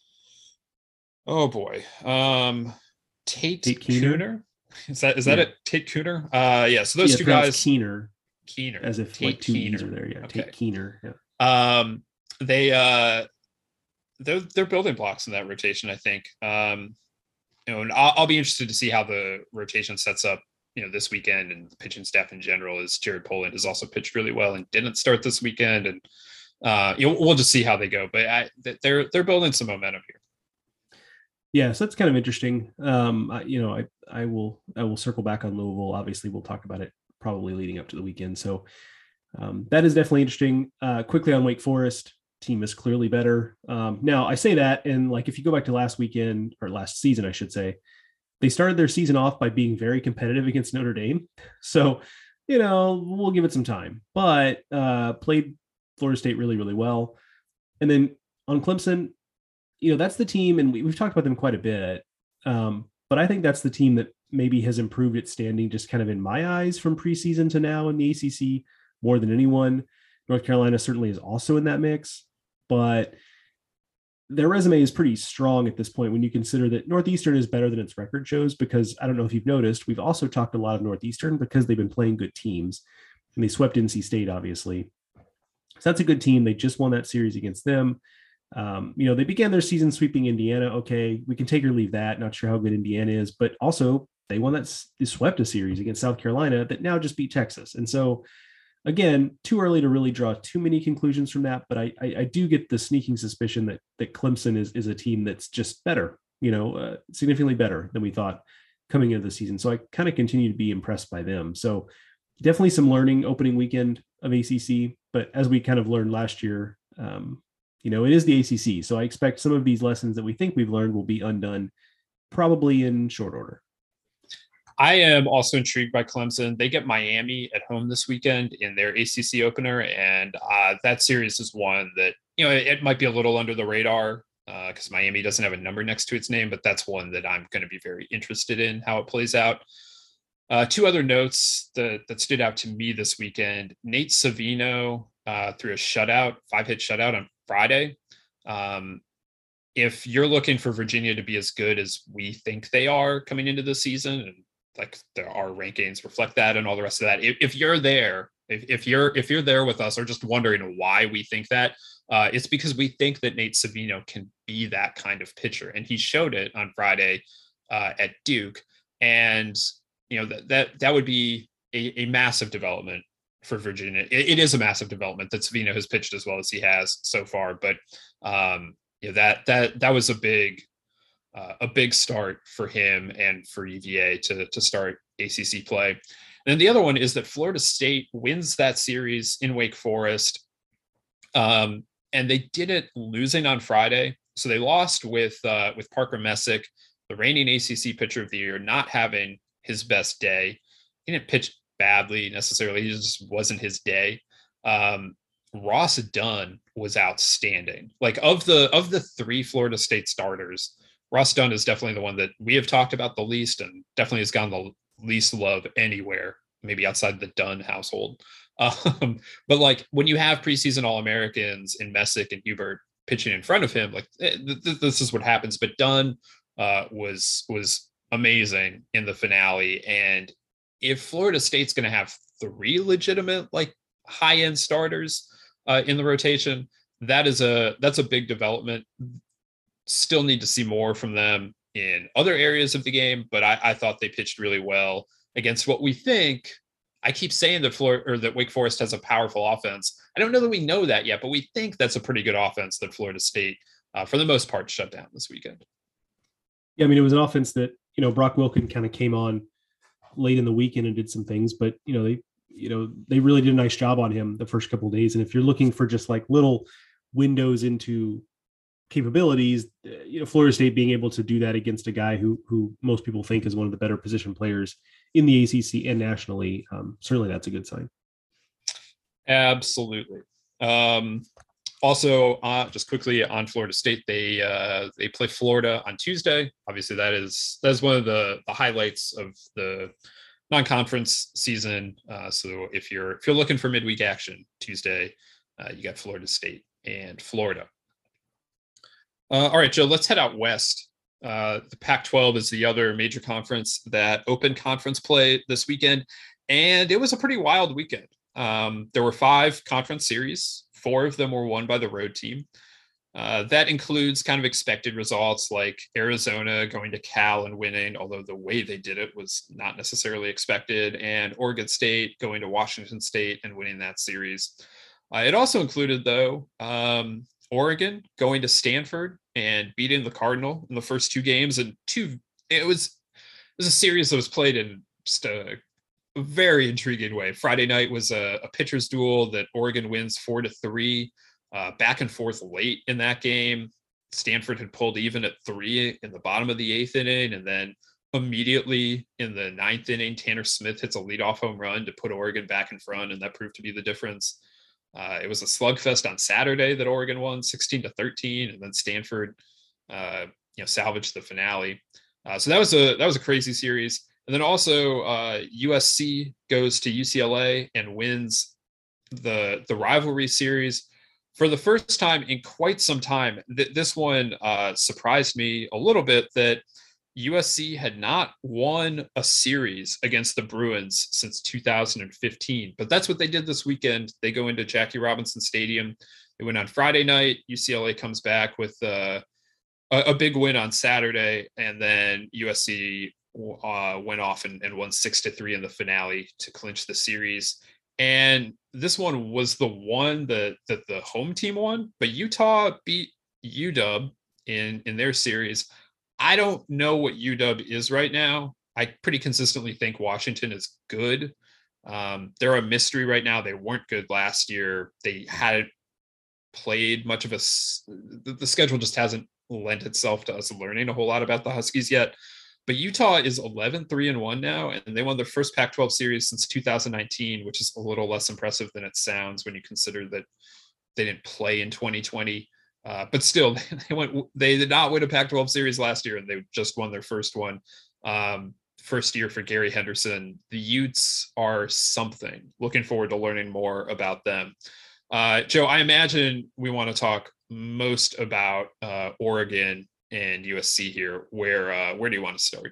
oh boy, um, Tate, Tate Keener. Keener. Is that is that yeah. it? Tate Keener? Uh, yeah. So those yeah, two guys. Keener. Keener. As if Tate like two Keener. E's are there. Yeah. Okay. Tate Keener. Yeah. Um, they uh, they're they're building blocks in that rotation, I think. Um, you know, and I'll, I'll be interested to see how the rotation sets up, you know, this weekend, and the pitching staff in general. Is Jared Poland has also pitched really well and didn't start this weekend, and uh, you know, we'll just see how they go. But I, they're they're building some momentum here. Yeah, so that's kind of interesting. Um, I, you know, I I will I will circle back on Louisville. Obviously, we'll talk about it probably leading up to the weekend. So um, that is definitely interesting. Uh, quickly on Wake Forest, team is clearly better. Um, now I say that, and like if you go back to last weekend or last season, I should say, they started their season off by being very competitive against Notre Dame. So, you know, we'll give it some time, but uh, played Florida State really, really well. And then on Clemson, you know, that's the team, and we, we've talked about them quite a bit, um, but I think that's the team that maybe has improved its standing just kind of in my eyes from preseason to now in the A C C more than anyone. North Carolina certainly is also in that mix, but their resume is pretty strong at this point when you consider that Northeastern is better than its record shows, because I don't know if you've noticed, we've also talked a lot of Northeastern because they've been playing good teams, and they swept N C State, obviously. So that's a good team. They just won that series against them. Um, you know, they began their season sweeping Indiana. Okay, we can take or leave that. Not sure how good Indiana is, but also they won that swept a series against South Carolina that now just beat Texas. And so, again, too early to really draw too many conclusions from that. But I, I, I do get the sneaking suspicion that that Clemson is is a team that's just better, you know, uh, significantly better than we thought coming into the season. So I kind of continue to be impressed by them. So definitely some learning opening weekend of A C C. But as we kind of learned last year, um, you know, it is the A C C. So I expect some of these lessons that we think we've learned will be undone probably in short order. I am also intrigued by Clemson. They get Miami at home this weekend in their A C C opener. And uh, that series is one that, you know, it, it might be a little under the radar because uh, Miami doesn't have a number next to its name, but that's one that I'm going to be very interested in how it plays out. Uh, two other notes that, that stood out to me this weekend. Nate Savino uh, threw a shutout, five-hit shutout on Friday. Um, if you're looking for Virginia to be as good as we think they are coming into the season, and like there are rankings reflect that and all the rest of that, if, if you're there, if, if you're if you're there with us or just wondering why we think that, uh, it's because we think that Nate Savino can be that kind of pitcher. And he showed it on Friday uh, at Duke. And you know, that that that would be a, a massive development for Virginia. It, it is a massive development that Savino has pitched as well as he has so far. But um, you know, that that that was a big uh, a big start for him and for U V A to to start A C C play. And then the other one is that Florida State wins that series in Wake Forest, um, and they did it losing on Friday. So they lost with uh, with Parker Messick, the reigning A C C pitcher of the year, not having his best day. He didn't pitch badly necessarily. He just wasn't his day. Um, Ross Dunn was outstanding. Like of the of the three Florida State starters, Ross Dunn is definitely the one that we have talked about the least and definitely has gotten the least love anywhere, maybe outside the Dunn household. Um, but like when you have preseason All-Americans in Messick and Hubert pitching in front of him, like th- th- this is what happens. But Dunn uh, was was amazing in the finale. And if Florida State's going to have three legitimate, like high-end starters uh, in the rotation, that is a, that's a big development. Still need to see more from them in other areas of the game, but I, I thought they pitched really well against what we think. I keep saying that Florida or that Wake Forest has a powerful offense. I don't know that we know that yet, but we think that's a pretty good offense that Florida State, uh, for the most part, shut down this weekend. Yeah, I mean, it was an offense that, you know, Brock Wilken kind of came on late in the weekend and did some things, but, you know, they, you know, they really did a nice job on him the first couple of days. And if you're looking for just like little windows into capabilities, you know, Florida State being able to do that against a guy who, who most people think is one of the better position players in the A C C and nationally, um, certainly that's a good sign. Absolutely. Um, Also, uh, just quickly on Florida State, they uh, they play Florida on Tuesday. Obviously, that is that is one of the, the highlights of the non-conference season. Uh, so if you're if you're looking for midweek action, Tuesday, uh, you got Florida State and Florida. Uh, all right, Joe, let's head out west. Uh, the Pac twelve is the other major conference that opened conference play this weekend, and it was a pretty wild weekend. Um, there were five conference series. Four of them were won by the road team. Uh, that includes kind of expected results like Arizona going to Cal and winning, although the way they did it was not necessarily expected, and Oregon State going to Washington State and winning that series. Uh, it also included, though, um, Oregon going to Stanford and beating the Cardinal in the first two games. And two, it was, it was a series that was played in just a A very intriguing way. Friday night was a, a pitcher's duel that Oregon wins four to three, uh, back and forth late in that game. Stanford had pulled even at three in the bottom of the eighth inning. And then immediately in the ninth inning, Tanner Smith hits a leadoff home run to put Oregon back in front. And that proved to be the difference. Uh, it was a slugfest on Saturday that Oregon won sixteen to thirteen. And then Stanford, uh, you know, salvaged the finale. Uh, so that was a, that was a crazy series. And then also uh, U S C goes to U C L A and wins the the rivalry series for the first time in quite some time. Th- this one uh, surprised me a little bit that U S C had not won a series against the Bruins since two thousand fifteen. But that's what they did this weekend. They go into Jackie Robinson Stadium They win on Friday night. U C L A comes back with uh, a, a big win on Saturday, and then U S C uh, went off and, and won six to three in the finale to clinch the series. And this one was the one that, that the home team won, but Utah beat U W in, in their series. I don't know what U W is right now. I pretty consistently think Washington is good. Um, they're a mystery right now. They weren't good last year. They hadn't played much of a, the, the schedule just hasn't lent itself to us learning a whole lot about the Huskies yet. But Utah is eleven three and one now, and they won their first Pac twelve series since two thousand nineteen, which is a little less impressive than it sounds when you consider that they didn't play in twenty twenty. Uh, but still, they went. They did not win a Pac twelve series last year, and they just won their first one. Um, first year for Gary Henderson. The Utes are something. Looking forward to learning more about them. Uh, Joe, I imagine we want to talk most about uh, Oregon and U S C here. Where uh, where do you want to start?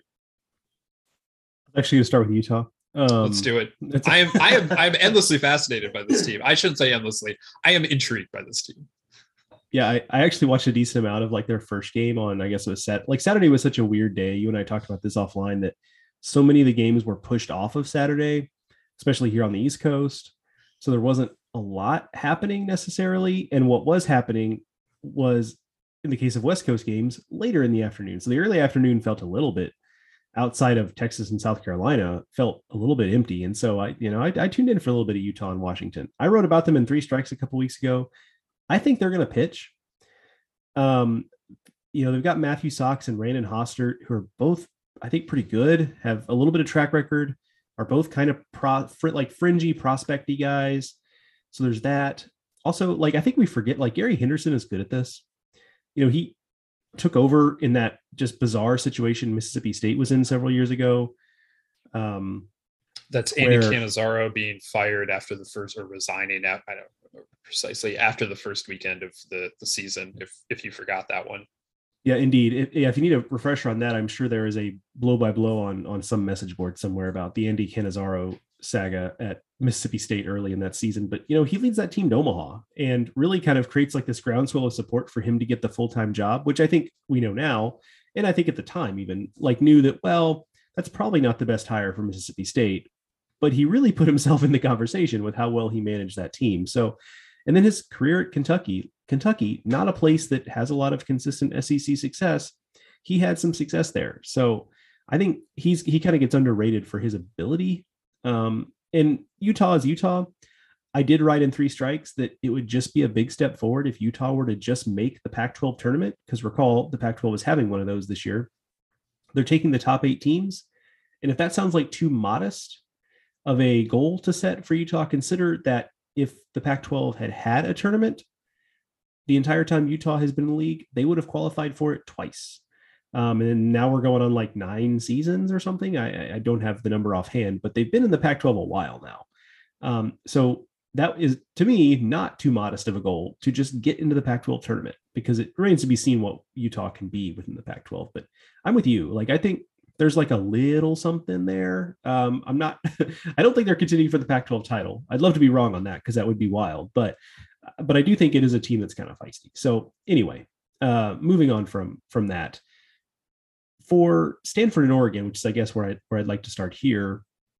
I'm actually going to start with Utah. Um, Let's do it. I am I am I'm endlessly fascinated by this team. I shouldn't say endlessly. I am intrigued by this team. Yeah, I, I actually watched a decent amount of like their first game on, I guess it was set. Like Saturday was such a weird day. You and I talked about this offline that so many of the games were pushed off of Saturday, especially here on the East Coast. So there wasn't a lot happening necessarily. And what was happening was, in the case of West Coast games, later in the afternoon. So the early afternoon felt a little bit, outside of Texas and South Carolina, felt a little bit empty. And so I, you know, I, I tuned in for a little bit of Utah and Washington. I wrote about them in Three Strikes a couple weeks ago. I think they're going to pitch. Um, you know, they've got Matthew Sox and Brandon Hostert, who are both, I think, pretty good, have a little bit of track record, are both kind of pro, fr- like fringy prospecty guys. So there's that. Also, like, I think we forget, like, Gary Henderson is good at this. You know, he took over in that just bizarre situation Mississippi State was in several years ago. Um, That's Andy where, Cannizaro being fired after the first, or resigning at, I don't know precisely, after the first weekend of the, the season, if if you forgot that one. Yeah, indeed. If, if you need a refresher on that, I'm sure there is a blow by blow on on some message board somewhere about the Andy Cannizaro saga at Mississippi State early in that season. But, you know, he leads that team to Omaha and really kind of creates like this groundswell of support for him to get the full-time job, which I think we know now. And I think at the time even like knew that, well, that's probably not the best hire for Mississippi State, but he really put himself in the conversation with how well he managed that team. So, and then his career at Kentucky, Kentucky, not a place that has a lot of consistent S E C success. He had some success there. So I think he's, he kind of gets underrated for his ability. Um, and Utah is Utah. I did write in Three Strikes that it would just be a big step forward if Utah were to just make the Pac twelve tournament, because recall the Pac twelve is having one of those this year. They're taking the top eight teams. And if that sounds like too modest of a goal to set for Utah, consider that if the Pac twelve had had a tournament the entire time Utah has been in the league, they would have qualified for it twice. Um, and now we're going on like nine seasons or something. I, I don't have the number offhand, but they've been in the Pac twelve a while now. Um, so that is, to me, not too modest of a goal to just get into the Pac twelve tournament, because it remains to be seen what Utah can be within the Pac twelve. But I'm with you. Like, I think there's like a little something there. Um, I'm not, I don't think they're continuing for the Pac twelve title. I'd love to be wrong on that, because that would be wild. But, but I do think it is a team that's kind of feisty. So anyway, uh, moving on from, from that. For Stanford and Oregon, which is, I guess, where, I, where I'd like to start here.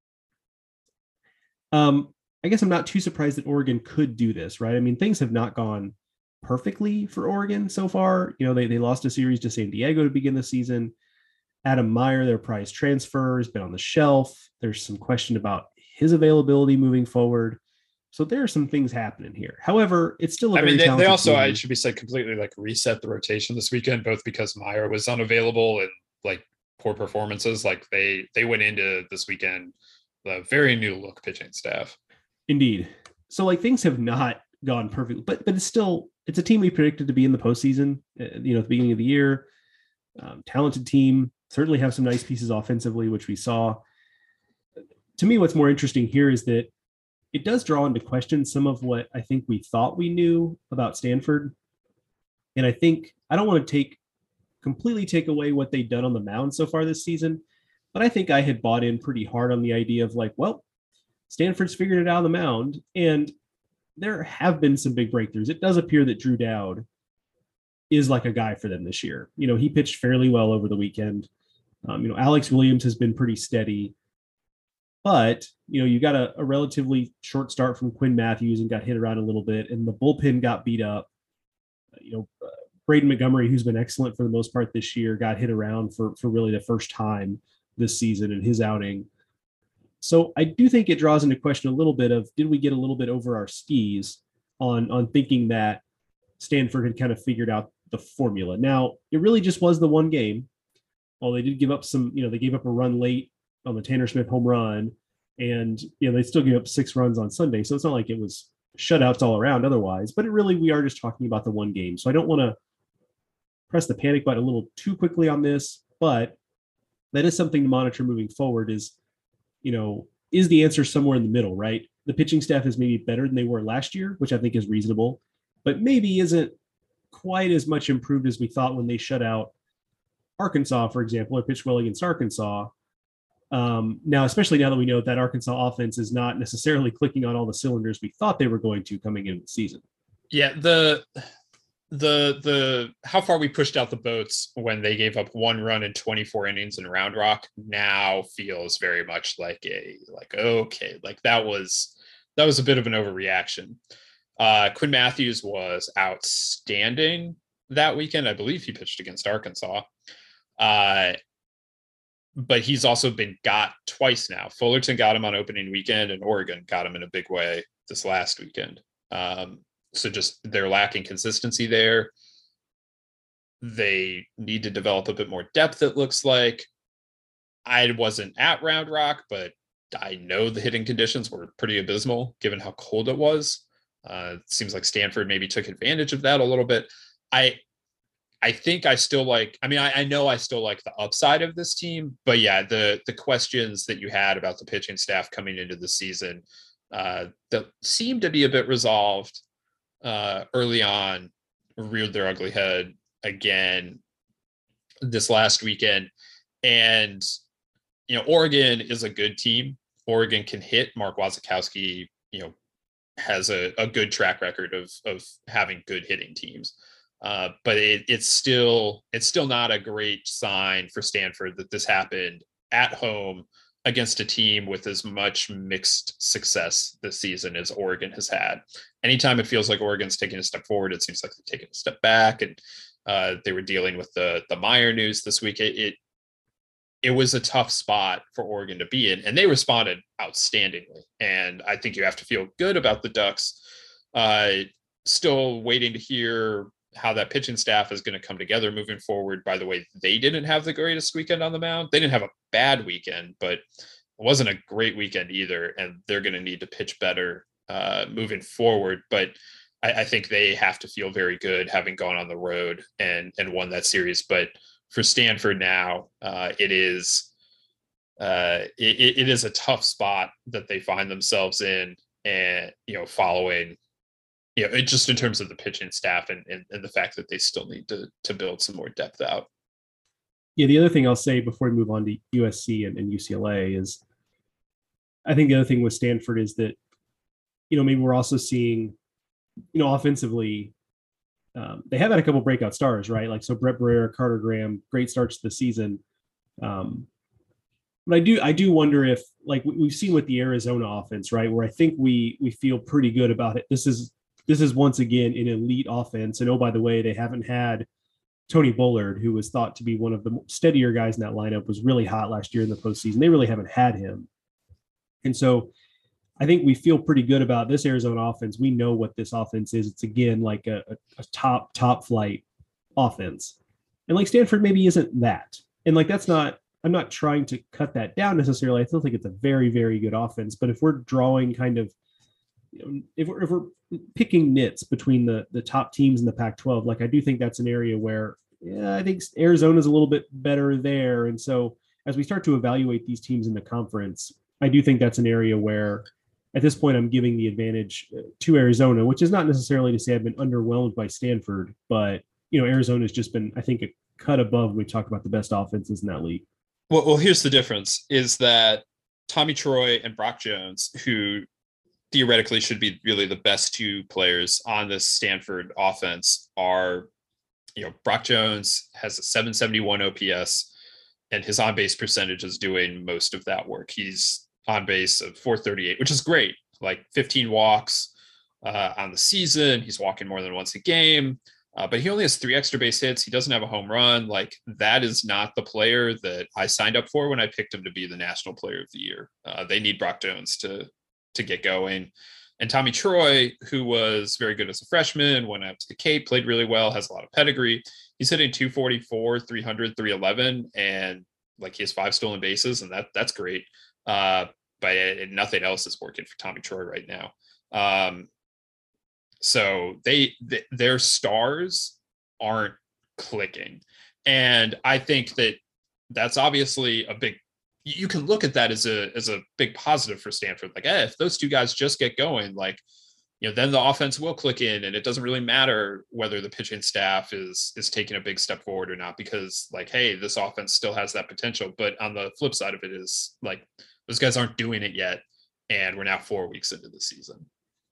Um, I guess I'm not too surprised that Oregon could do this, right? I mean, things have not gone perfectly for Oregon so far. You know, they, they lost a series to San Diego to begin the season. Adam Meyer, their prize transfer, has been on the shelf. There's some question about his availability moving forward. So there are some things happening here. However, it's still a I very mean, they, they also, team. I should be said, completely like reset the rotation this weekend, both because Meyer was unavailable and like poor performances. Like they they went into this weekend a very new look pitching staff. Indeed. So like things have not gone perfectly, but but it's still, it's a team we predicted to be in the postseason, uh, you know, at the beginning of the year. Um, talented team, certainly have some nice pieces offensively, which we saw. To me, what's more interesting here is that it does draw into question some of what I think we thought we knew about Stanford. And I think, I don't want to take completely take away what they've done on the mound so far this season, but I think I had bought in pretty hard on the idea of like, well, Stanford's figured it out on the mound. And there have been some big breakthroughs. It does appear that Drew Dowd is like a guy for them this year. You know, he pitched fairly well over the weekend. Um, you know, Alex Williams has been pretty steady, but you know, you got a, a relatively short start from Quinn Matthews and got hit around a little bit, and the bullpen got beat up. You know, uh, Braden Montgomery, who's been excellent for the most part this year, got hit around for for really the first time this season in his outing. So I do think it draws into question a little bit of, did we get a little bit over our skis on on thinking that Stanford had kind of figured out the formula? Now, it really just was the one game. Well, they did give up some, you know, they gave up a run late on the Tanner Smith home run, and, you know, they still gave up six runs on Sunday. So it's not like it was shutouts all around otherwise, but it really, we are just talking about the one game. So I don't want to press the panic button a little too quickly on this, but that is something to monitor moving forward is, you know, is the answer somewhere in the middle, right? The pitching staff is maybe better than they were last year, which I think is reasonable, but maybe isn't quite as much improved as we thought when they shut out Arkansas, for example, or pitched well against Arkansas. Um, now, especially now that we know that Arkansas offense is not necessarily clicking on all the cylinders we thought they were going to coming into the season. Yeah, the the the how far we pushed out the boats when they gave up one run in twenty-four innings in Round Rock now feels very much like a like okay, like that was that was a bit of an overreaction. Uh, Quinn Matthews was outstanding that weekend. I believe he pitched against Arkansas. Uh, but he's also been got twice now. Fullerton got him on opening weekend, and Oregon got him in a big way this last weekend. Um, so just they're lacking consistency there. They need to develop a bit more depth, it looks like. I wasn't at Round Rock, but I know the hitting conditions were pretty abysmal given how cold it was. Uh, it seems like Stanford maybe took advantage of that a little bit. I I think I still like, I mean, I, I know I still like the upside of this team, but yeah, the the questions that you had about the pitching staff coming into the season uh, that seemed to be a bit resolved uh, early on reared their ugly head again this last weekend. And, you know, Oregon is a good team. Oregon can hit. Mark Wasikowski, you know, has a, a good track record of, of having good hitting teams. Uh, but it, it's still it's still not a great sign for Stanford that this happened at home against a team with as much mixed success this season as Oregon has had. Anytime it feels like Oregon's taking a step forward, it seems like they're taking a step back. And uh, they were dealing with the the Meyer news this week. It, it it was a tough spot for Oregon to be in, and they responded outstandingly. And I think you have to feel good about the Ducks. Uh, still waiting to hear how that pitching staff is going to come together moving forward. By the way, they didn't have the greatest weekend on the mound. They didn't have a bad weekend, but it wasn't a great weekend either. And they're going to need to pitch better uh, moving forward. But I, I think they have to feel very good having gone on the road and, and won that series. But for Stanford now, uh, it is uh, it, it is a tough spot that they find themselves in, and, you know, following, you know, it just in terms of the pitching staff and, and, and the fact that they still need to to build some more depth out. Yeah, the other thing I'll say before we move on to U S C and, and U C L A is, I think the other thing with Stanford is that, you know, maybe we're also seeing, you know, offensively, um, they have had a couple breakout stars, right? Like, so Brett Barrera, Carter Graham, great starts to the season. Um, but I do, I do wonder if, like we've seen with the Arizona offense, right, where I think we we feel pretty good about it. This is This is once again an elite offense. And oh, by the way, they haven't had Tony Bullard, who was thought to be one of the steadier guys in that lineup, was really hot last year in the postseason. They really haven't had him. And so I think we feel pretty good about this Arizona offense. We know what this offense is. It's, again, like a, a top, top flight offense. And like Stanford maybe isn't that. And like, that's not, I'm not trying to cut that down necessarily. I still think it's a very, very good offense. But if we're drawing kind of, you know, if we're, if we're picking nits between the, the top teams in the Pac twelve, like I do think that's an area where, yeah, I think Arizona's a little bit better there. And so as we start to evaluate these teams in the conference, I do think that's an area where at this point I'm giving the advantage to Arizona, which is not necessarily to say I've been underwhelmed by Stanford, but, you know, Arizona's just been, I think, a cut above when we talk about the best offenses in that league. Well, well, here's the difference is that Tommy Troy and Brock Jones, who theoretically should be really the best two players on this Stanford offense are, you know, Brock Jones has a seven seventy-one O P S, and his on-base percentage is doing most of that work. He's on base of four thirty-eight, which is great. Like fifteen walks uh, on the season. He's walking more than once a game, uh, but he only has three extra base hits. He doesn't have a home run. Like, that is not the player that I signed up for when I picked him to be the National Player of the Year. Uh, they need Brock Jones to to get going. And Tommy Troy, who was very good as a freshman, went out to the Cape, played really well, has a lot of pedigree. He's hitting two forty-four, three hundred, three eleven, and like he has five stolen bases, and that that's great. Uh, but it, nothing else is working for Tommy Troy right now. Um, so they, they their stars aren't clicking, and I think that that's obviously a big. You can look at that as a as a big positive for Stanford. Like, eh, if those two guys just get going, like, you know, then the offense will click in, and it doesn't really matter whether the pitching staff is is taking a big step forward or not, because, like, hey, this offense still has that potential. But on the flip side of it is, like, those guys aren't doing it yet, and we're now four weeks into the season.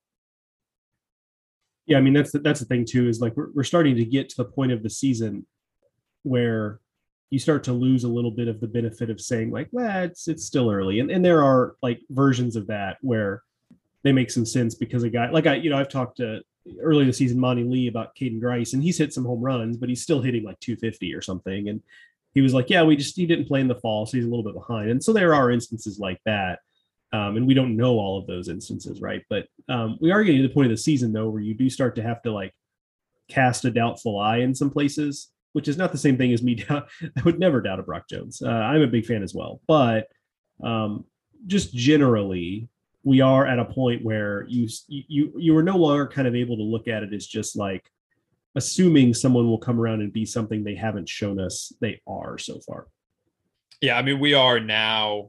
Yeah, I mean, that's the, that's the thing too, is like we're we're starting to get to the point of the season where you start to lose a little bit of the benefit of saying, like, well, it's it's still early. And and there are like versions of that where they make some sense because a guy like I, you know, I've talked to early this season, Monty Lee, about Caden Grice, and he's hit some home runs, but he's still hitting like two fifty or something. And he was like, yeah, we just, he didn't play in the fall, so he's a little bit behind. And so there are instances like that. Um, and we don't know all of those instances, right? But um, we are getting to the point of the season, though, where you do start to have to like cast a doubtful eye in some places, which is not the same thing as me. I would never doubt a Brock Jones. Uh, I'm a big fan as well. But um, just generally, we are at a point where you, you, you were no longer kind of able to look at it as just like assuming someone will come around and be something they haven't shown us they are so far. Yeah, I mean, we are now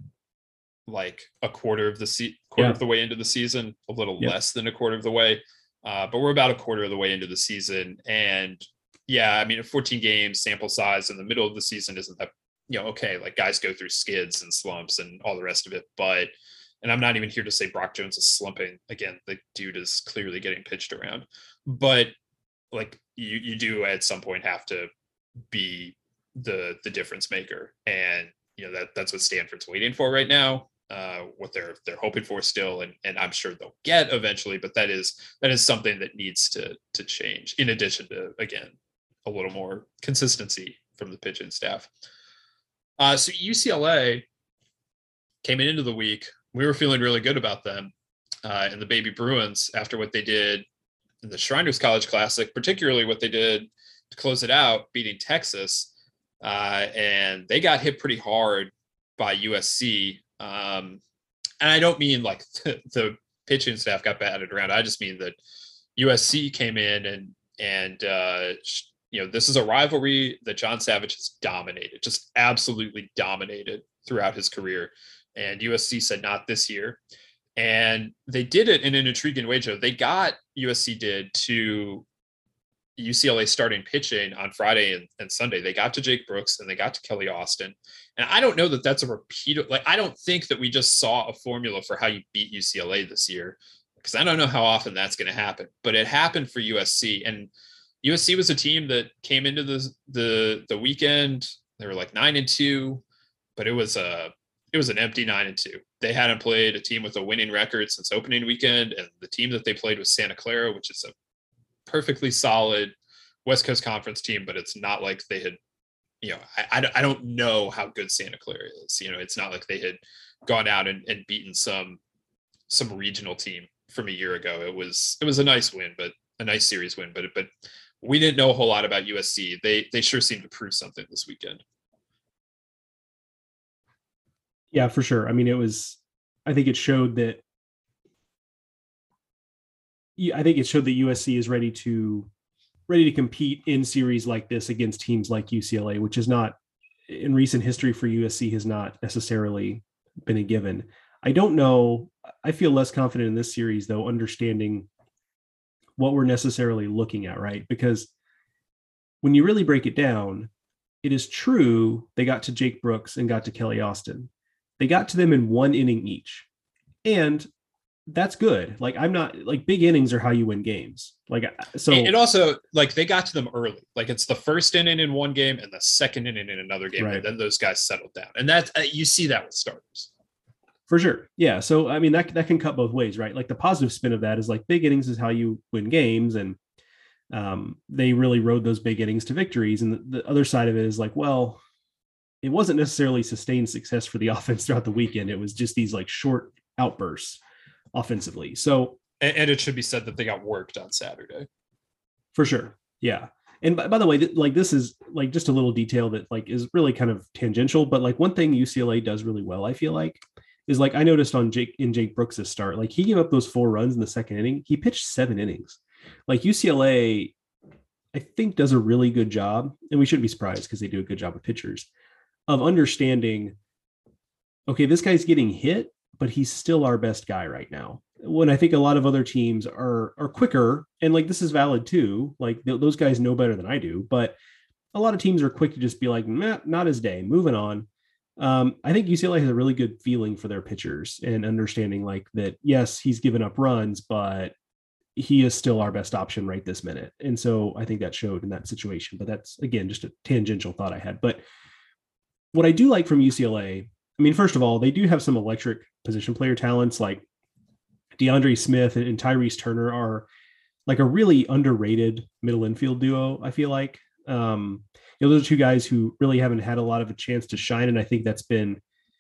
like a quarter of the se- quarter yeah. of the way into the season, a little yep. less than a quarter of the way, uh, but we're about a quarter of the way into the season. And yeah, I mean, a fourteen game sample size in the middle of the season isn't that, you know, okay, like guys go through skids and slumps and all the rest of it. But, and I'm not even here to say Brock Jones is slumping. Again, the dude is clearly getting pitched around, but like you, you do at some point have to be the, the difference maker. And, you know, that that's what Stanford's waiting for right now. Uh, what they're they're hoping for still, and and I'm sure they'll get eventually. But that is that is something that needs to to change. In addition to, again, a little more consistency from the pitching staff. Uh, so U C L A came into the week. We were feeling really good about them uh, and the Baby Bruins after what they did in the Shriners College Classic, particularly what they did to close it out, beating Texas. Uh, and they got hit pretty hard by U S C. Um, and I don't mean like the, the pitching staff got batted around. I just mean that U S C came in and, and uh, you know, this is a rivalry that John Savage has dominated, just absolutely dominated throughout his career. And U S C said, not this year. And they did it in an intriguing way, Joe. They got, U S C did, to U C L A starting pitching on Friday and, and Sunday. They got to Jake Brooks and they got to Kelly Austin. And I don't know that that's a repeat. Like, I don't think that we just saw a formula for how you beat U C L A this year, because I don't know how often that's going to happen, but it happened for U S C. And U S C was a team that came into the, the, the weekend. They were like nine and two, but it was a, it was an empty nine and two. They hadn't played a team with a winning record since opening weekend. And the team that they played was Santa Clara, which is a perfectly solid West Coast Conference team, but it's not like they had, you know, I, I don't know how good Santa Clara is. You know, it's not like they had gone out and, and beaten some, some regional team from a year ago. It was, it was a nice win, but a nice series win, but, but we didn't know a whole lot about U S C. They, they sure seemed to prove something this weekend. Yeah, for sure. I mean, it was, I think it showed that, I think it showed that U S C is ready to, ready to compete in series like this against teams like U C L A, which is not, in recent history for U S C, has not necessarily been a given. I don't know. I feel less confident in this series, though, understanding what we're necessarily looking at, right? Because when you really break it down, it is true they got to Jake Brooks and got to Kelly Austin. They got to them in one inning each. And that's good. Like I'm not like big innings are how you win games. Like so, it also like they got to them early. Like it's the first inning in one game and the second inning in another game, right. And then those guys settled down. And that uh, you see that with starters for sure. Yeah. So I mean that that can cut both ways, right? Like the positive spin of that is like big innings is how you win games, and um, they really rode those big innings to victories. And the, the other side of it is like, well, it wasn't necessarily sustained success for the offense throughout the weekend. It was just these like short outbursts offensively. So, and, and it should be said that they got worked on Saturday. For sure. Yeah. And by, by the way, th- like this is like just a little detail that like is really kind of tangential, but like one thing U C L A does really well, I feel like, is like I noticed on Jake in Jake Brooks' start, like he gave up those four runs in the second inning. He pitched seven innings. Like U C L A, I think does a really good job, and we shouldn't be surprised because they do a good job with pitchers, of understanding, okay, this guy's getting hit, but he's still our best guy right now. When I think a lot of other teams are are quicker, and like this is valid too, like th- those guys know better than I do, but a lot of teams are quick to just be like, nah, not his day, moving on. Um, I think U C L A has a really good feeling for their pitchers and understanding like that, yes, he's given up runs, but he is still our best option right this minute. And so I think that showed in that situation, but that's again, just a tangential thought I had. But what I do like from U C L A, I mean, first of all, they do have some electric position player talents like DeAndre Smith and Tyrese Turner are like a really underrated middle infield duo. I feel like, um, you know, those are two guys who really haven't had a lot of a chance to shine. And I think that's been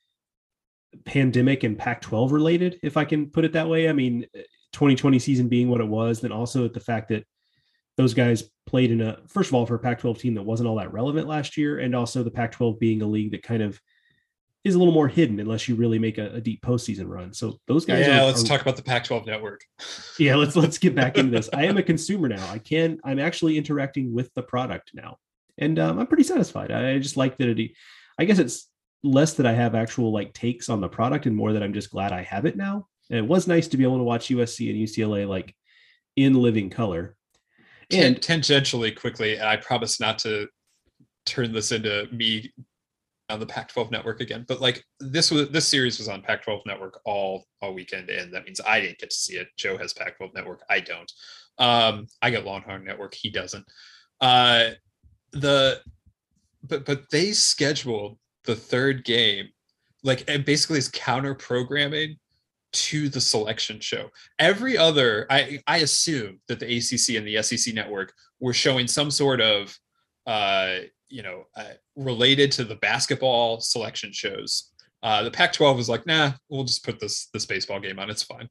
pandemic and Pac twelve related, if I can put it that way. I mean, twenty twenty season being what it was, then also the fact that those guys played in a, first of all, for a Pac twelve team that wasn't all that relevant last year. And also the Pac twelve being a league that kind of is a little more hidden unless you really make a, a deep postseason run. So those guys. Yeah. Are, let's are, talk about the Pac twelve network. Yeah. Let's, let's get back into this. I am a consumer now. I can, I'm actually interacting with the product now. And um, I'm pretty satisfied. I just like that it, I guess it's less that I have actual like takes on the product and more that I'm just glad I have it now. And it was nice to be able to watch U S C and U C L A like in living color. And tangentially quickly, and I promise not to turn this into me on the Pac twelve network again, but like this was this series was on Pac twelve network all all weekend, and that means I didn't get to see it. Joe has Pac twelve network, I don't. Um, I get Longhorn network, he doesn't. Uh, the but but they scheduled the third game like and basically is counter programming to the selection show. Every other, I, I assume that the A C C and the S E C network were showing some sort of, uh, you know, uh, related to the basketball selection shows. Uh, the Pac twelve was like, nah, we'll just put this this baseball game on. It's fine.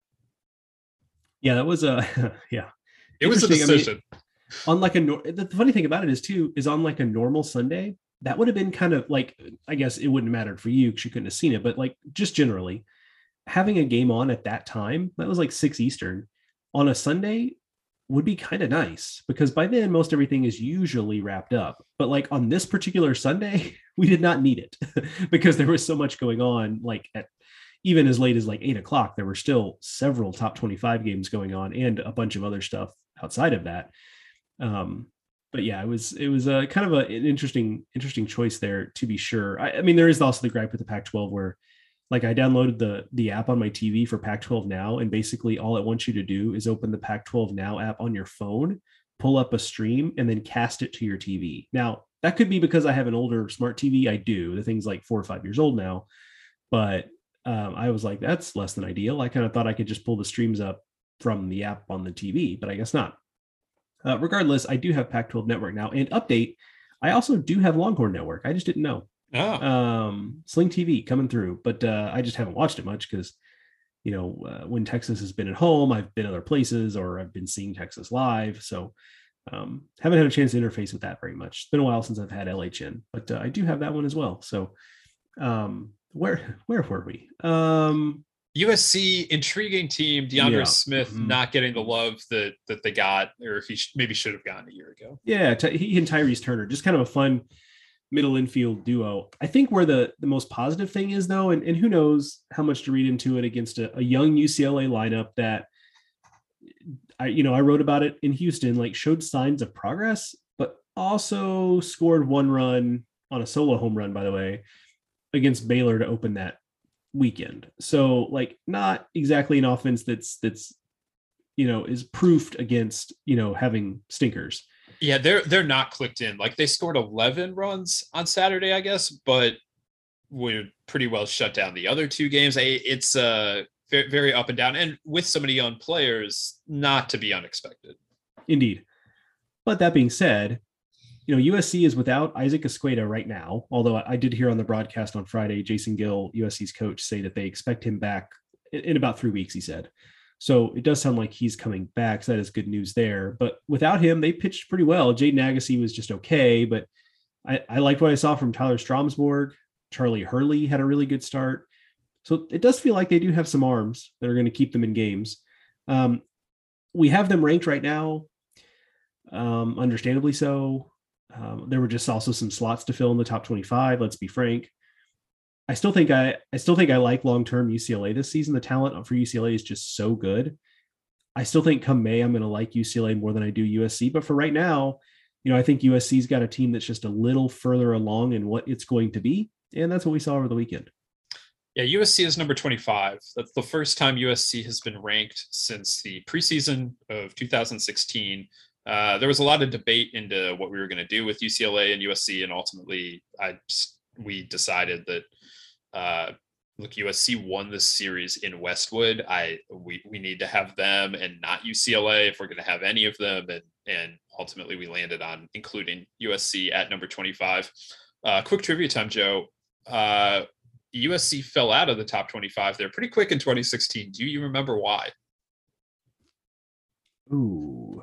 Yeah, that was a yeah. It was a decision. I mean, on like a the funny thing about it is too is on like a normal Sunday that would have been kind of like, I guess it wouldn't have mattered for you because you couldn't have seen it, but like just generally having a game on at that time, that was like six Eastern on a Sunday would be kind of nice because by then most everything is usually wrapped up. But like on this particular Sunday, we did not need it because there was so much going on. Like at even as late as like eight o'clock, there were still several top twenty-five games going on and a bunch of other stuff outside of that. Um, but yeah, it was, it was a kind of a, an interesting, interesting choice there to be sure. I, I mean, there is also the gripe with the Pac twelve where like I downloaded the, the app on my T V for Pac twelve Now. And basically all it wants you to do is open the Pac twelve Now app on your phone, pull up a stream and then cast it to your T V. Now that could be because I have an older smart T V. I do. The thing's like four or five years old now, but um, I was like, that's less than ideal. I kind of thought I could just pull the streams up from the app on the T V, but I guess not. Uh, regardless, I do have Pac twelve Network now. And update, I also do have Longhorn Network. I just didn't know. Oh. Um, Sling T V coming through, but uh, I just haven't watched it much because, you know, uh, when Texas has been at home, I've been other places or I've been seeing Texas live. So um, haven't had a chance to interface with that very much. It's been a while since I've had L H N, but uh, I do have that one as well. So um, where where were we? Um, U S C, intriguing team. DeAndre yeah. Smith mm-hmm. not getting the love that that they got, or if he sh- maybe should have gotten a year ago. Yeah, t- he and Tyrese Turner, just kind of a fun middle infield duo. I think where the, the most positive thing is though, and, and who knows how much to read into it against a, a young U C L A lineup that I, you know, I wrote about it in Houston, like showed signs of progress, but also scored one run on a solo home run, by the way, against Baylor to open that weekend. So like not exactly an offense that's that's you know is proofed against you know having stinkers. Yeah, they're they're not clicked in. Like they scored eleven runs on Saturday, I guess, but would pretty well shut down the other two games. It's uh very, very up and down, and with so many young players, not to be unexpected. Indeed. But that being said, you know, U S C is without Isaac Escueda right now, although I did hear on the broadcast on Friday, Jason Gill, U S C's coach, say that they expect him back in about three weeks, he said. So it does sound like he's coming back. So that is good news there. But without him, they pitched pretty well. Jaden Agassi was just okay, but I, I liked what I saw from Tyler Stromsborg. Charlie Hurley had a really good start. So it does feel like they do have some arms that are going to keep them in games. Um, we have them ranked right now, um, understandably so. Um, there were just also some slots to fill in the top twenty-five. Let's be frank. I still think I, I still think I like long-term U C L A this season. The talent for U C L A is just so good. I still think come May, I'm going to like U C L A more than I do U S C. But for right now, you know, I think U S C's got a team that's just a little further along in what it's going to be. And that's what we saw over the weekend. Yeah, U S C is number twenty-five. That's the first time U S C has been ranked since the preseason of two thousand sixteen. Uh, there was a lot of debate into what we were going to do with U C L A and U S C, and ultimately, I just, we decided that uh, look, U S C won this series in Westwood. I we we need to have them and not U C L A if we're going to have any of them, and and ultimately we landed on including U S C at number twenty-five. Uh, quick trivia time, Joe. Uh, U S C fell out of the top twenty-five there pretty quick in twenty sixteen. Do you remember why? Ooh.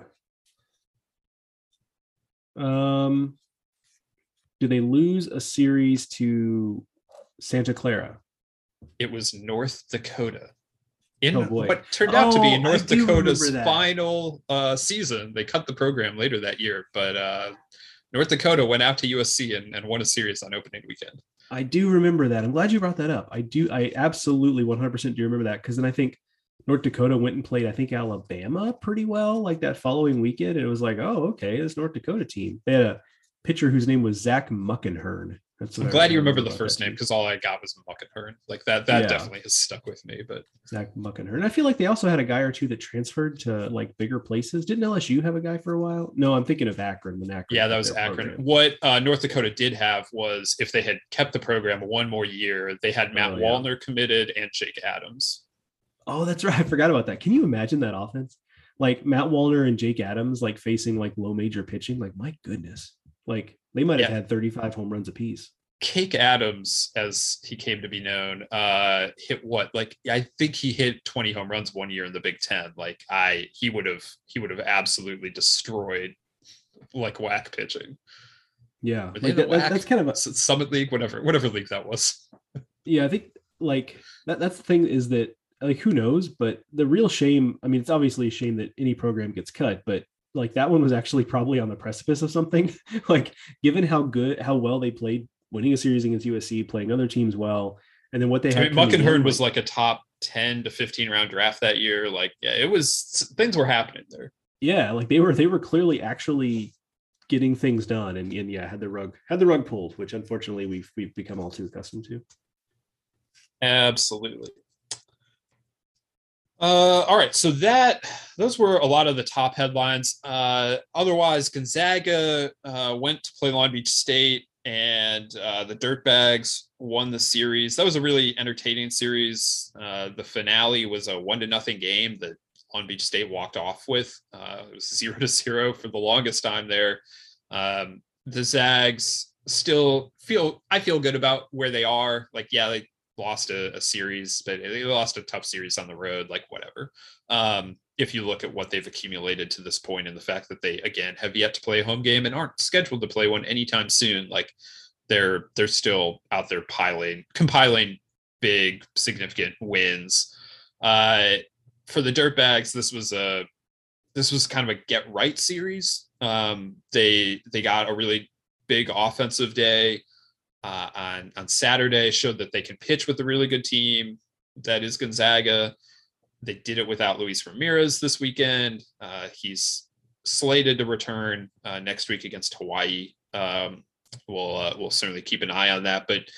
Um, do they lose a series to Santa Clara? It was North Dakota. In oh what turned out oh, to be North Dakota's final uh, season. They cut the program later that year, but uh, North Dakota went out to U S C and, and won a series on opening weekend. I do remember that. I'm glad you brought that up. I do. I absolutely one hundred percent do remember that, because then I think North Dakota went and played, I think, Alabama pretty well, like that following weekend. And it was like, oh, okay, this North Dakota team. They had a pitcher whose name was Zach Muckenhern. That's I'm glad you remember the first name, because all I got was Muckenhern. Like that, that yeah. definitely has stuck with me. But Zach Muckenhern. I feel like they also had a guy or two that transferred to like bigger places. Didn't L S U have a guy for a while? No, I'm thinking of Akron. When Akron yeah, that was Akron. Program. What uh, North Dakota did have was, if they had kept the program one more year, they had Matt oh, yeah. Wallner committed and Jake Adams. Oh, that's right. I forgot about that. Can you imagine that offense? Like Matt Wallner and Jake Adams, like facing like low major pitching. Like, my goodness. Like they might have yeah. had thirty-five home runs apiece. Cake Adams, as he came to be known, uh, hit what? Like, I think he hit twenty home runs one year in the Big Ten. Like I, he would have, he would have absolutely destroyed like whack pitching. Yeah. Like that, that, that's kind of a Summit League, whatever, whatever league that was. Yeah. I think like that, that's the thing is that, like, who knows, but the real shame, I mean, it's obviously a shame that any program gets cut, but like that one was actually probably on the precipice of something. Like, given how good, how well they played, winning a series against U S C, playing other teams well, and then what they had. I mean, Muckenhern was like a top ten to fifteen round draft that year. Like, yeah, it was, things were happening there. Yeah, like they were, they were clearly actually getting things done, and, and yeah, had the rug, had the rug pulled, which unfortunately we've we've become all too accustomed to. Absolutely. Uh, all right, so that those were a lot of the top headlines. Uh, otherwise, Gonzaga uh, went to play Long Beach State, and uh, the Dirtbags won the series. That was a really entertaining series. Uh, the finale was a one to nothing game that Long Beach State walked off with. Uh, it was zero to zero for the longest time there. Um, the Zags still feel, I feel good about where they are. Like, yeah, they lost a, a series, but they lost a tough series on the road, like whatever. Um, if you look at what they've accumulated to this point, and the fact that they, again, have yet to play a home game and aren't scheduled to play one anytime soon, like they're, they're still out there piling, compiling big, significant wins. Uh, for the Dirtbags, this was a, this was kind of a get right series. Um, they, they got a really big offensive day. Uh, on, on Saturday, showed that they can pitch with a really good team. That is Gonzaga. They did it without Luis Ramirez this weekend. Uh, he's slated to return uh, next week against Hawaii. Um, we'll uh, we'll certainly keep an eye on that. But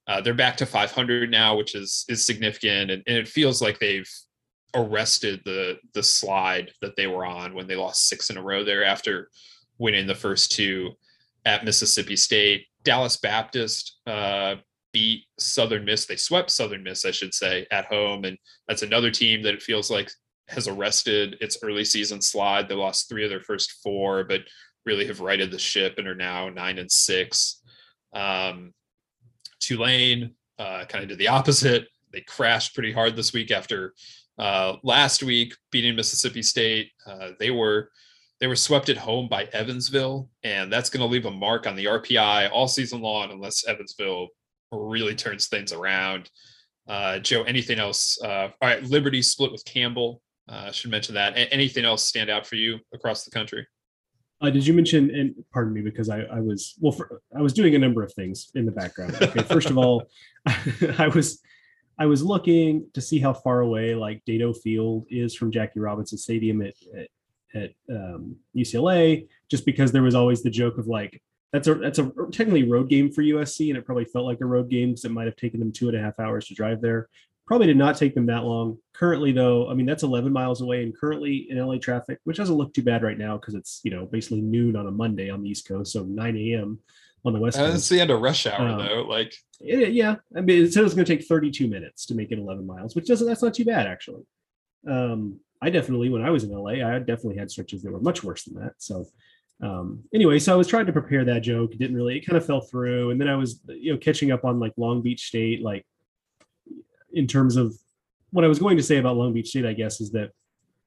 Uh, they're back to five hundred now, which is is significant, and, and it feels like they've arrested the the slide that they were on when they lost six in a row there after winning the first two at Mississippi State. Dallas Baptist uh, beat Southern Miss. They swept Southern Miss, I should say, at home, and that's another team that it feels like has arrested its early season slide. They lost three of their first four, but really have righted the ship and are now nine and six. Um, Tulane uh, kind of did the opposite. They crashed pretty hard this week after uh, last week beating Mississippi State. Uh, they were they were swept at home by Evansville, and that's going to leave a mark on the R P I all season long unless Evansville really turns things around. Uh, Joe, anything else? Uh, all right, Liberty split with Campbell. Uh, I should mention that. A- anything else stand out for you across the country? Uh, did you mention, and pardon me, because I, I was, well, for, I was doing a number of things in the background. Okay, first of all, I was, I was looking to see how far away like Dado Field is from Jackie Robinson Stadium at, at, at um, U C L A, just because there was always the joke of like, that's a, that's a technically road game for U S C. And it probably felt like a road game because it might've taken them two and a half hours to drive there. Probably did not take them that long. Currently, though, I mean, that's eleven miles away, and currently in L A traffic, which doesn't look too bad right now because it's, you know, basically noon on a Monday on the East Coast, so nine a.m. on the West Coast. That's the end of rush hour, um, though. Like, it, yeah, I mean, it said it's going to take thirty-two minutes to make it eleven miles, which doesn't, that's not too bad, actually. Um, I definitely, when I was in L A, I definitely had stretches that were much worse than that. So, um, anyway, so I was trying to prepare that joke. It didn't really, it kind of fell through. And then I was, you know, catching up on like Long Beach State, like in terms of, what I was going to say about Long Beach State, I guess, is that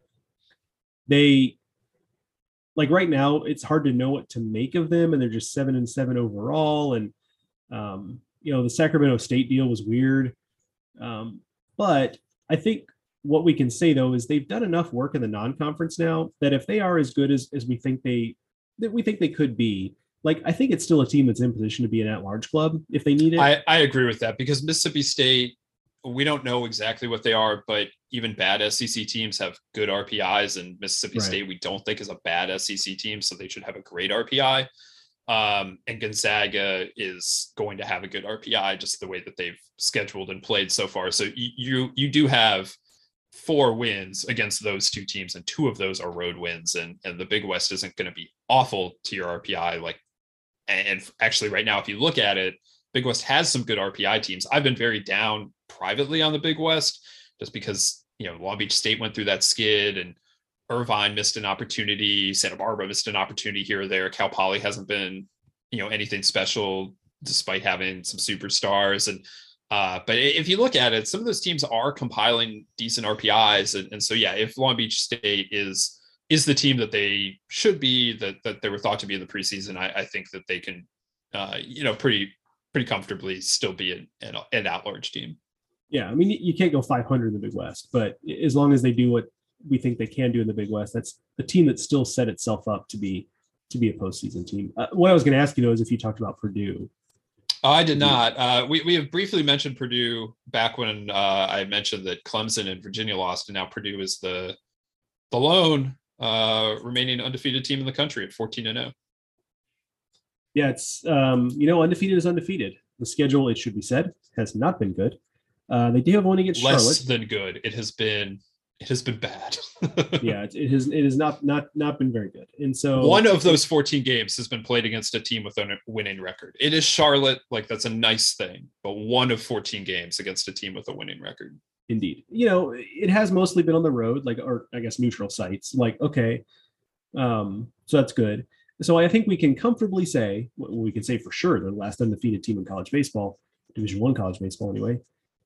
they, like right now, it's hard to know what to make of them, and they're just seven and seven overall. And um, you know, the Sacramento State deal was weird, um, but I think what we can say though is they've done enough work in the non-conference now that if they are as good as as we think they that we think they could be, like I think it's still a team that's in position to be an at-large club if they need it. I, I agree with that because Mississippi State, we don't know exactly what they are, but even bad S E C teams have good R P Is, and Mississippi right. State we don't think is a bad S E C team, so they should have a great R P I. Um, and Gonzaga is going to have a good R P I, just the way that they've scheduled and played so far. So you you, you do have four wins against those two teams, and two of those are road wins, and and the Big West isn't going to be awful to your R P I. Like, and actually, right now, if you look at it, Big West has some good R P I teams. I've been very down privately on the Big West just because, you know, Long Beach State went through that skid and Irvine missed an opportunity. Santa Barbara missed an opportunity here or there. Cal Poly hasn't been, you know, anything special despite having some superstars. And, uh, but if you look at it, some of those teams are compiling decent R P Is. And, and so, yeah, if Long Beach State is, is the team that they should be, that, that they were thought to be in the preseason, I, I think that they can, uh, you know, pretty, pretty comfortably still be an, an, an at-large team. Yeah, I mean, you can't go five hundred in the Big West, but as long as they do what we think they can do in the Big West, that's a team that still set itself up to be to be a postseason team. Uh, what I was going to ask you though is if you talked about Purdue. Oh, I did not. Uh, we we have briefly mentioned Purdue back when uh, I mentioned that Clemson and Virginia lost, and now Purdue is the the lone uh, remaining undefeated team in the country at fourteen and oh. Yeah, it's um, you know, undefeated is undefeated. The schedule, it should be said, has not been good. Uh, they do have one against Less Charlotte. than good. It has been. It has been bad. yeah, it, it has. It has not not not been very good. And so one of those fourteen games has been played against a team with a winning record. It is Charlotte. Like that's a nice thing, but one of fourteen games against a team with a winning record. Indeed, you know, it has mostly been on the road, like, or I guess neutral sites. Like, okay, um, so that's good. So I think we can comfortably say, well, we can say for sure, the last undefeated team in college baseball, Division One college baseball, anyway.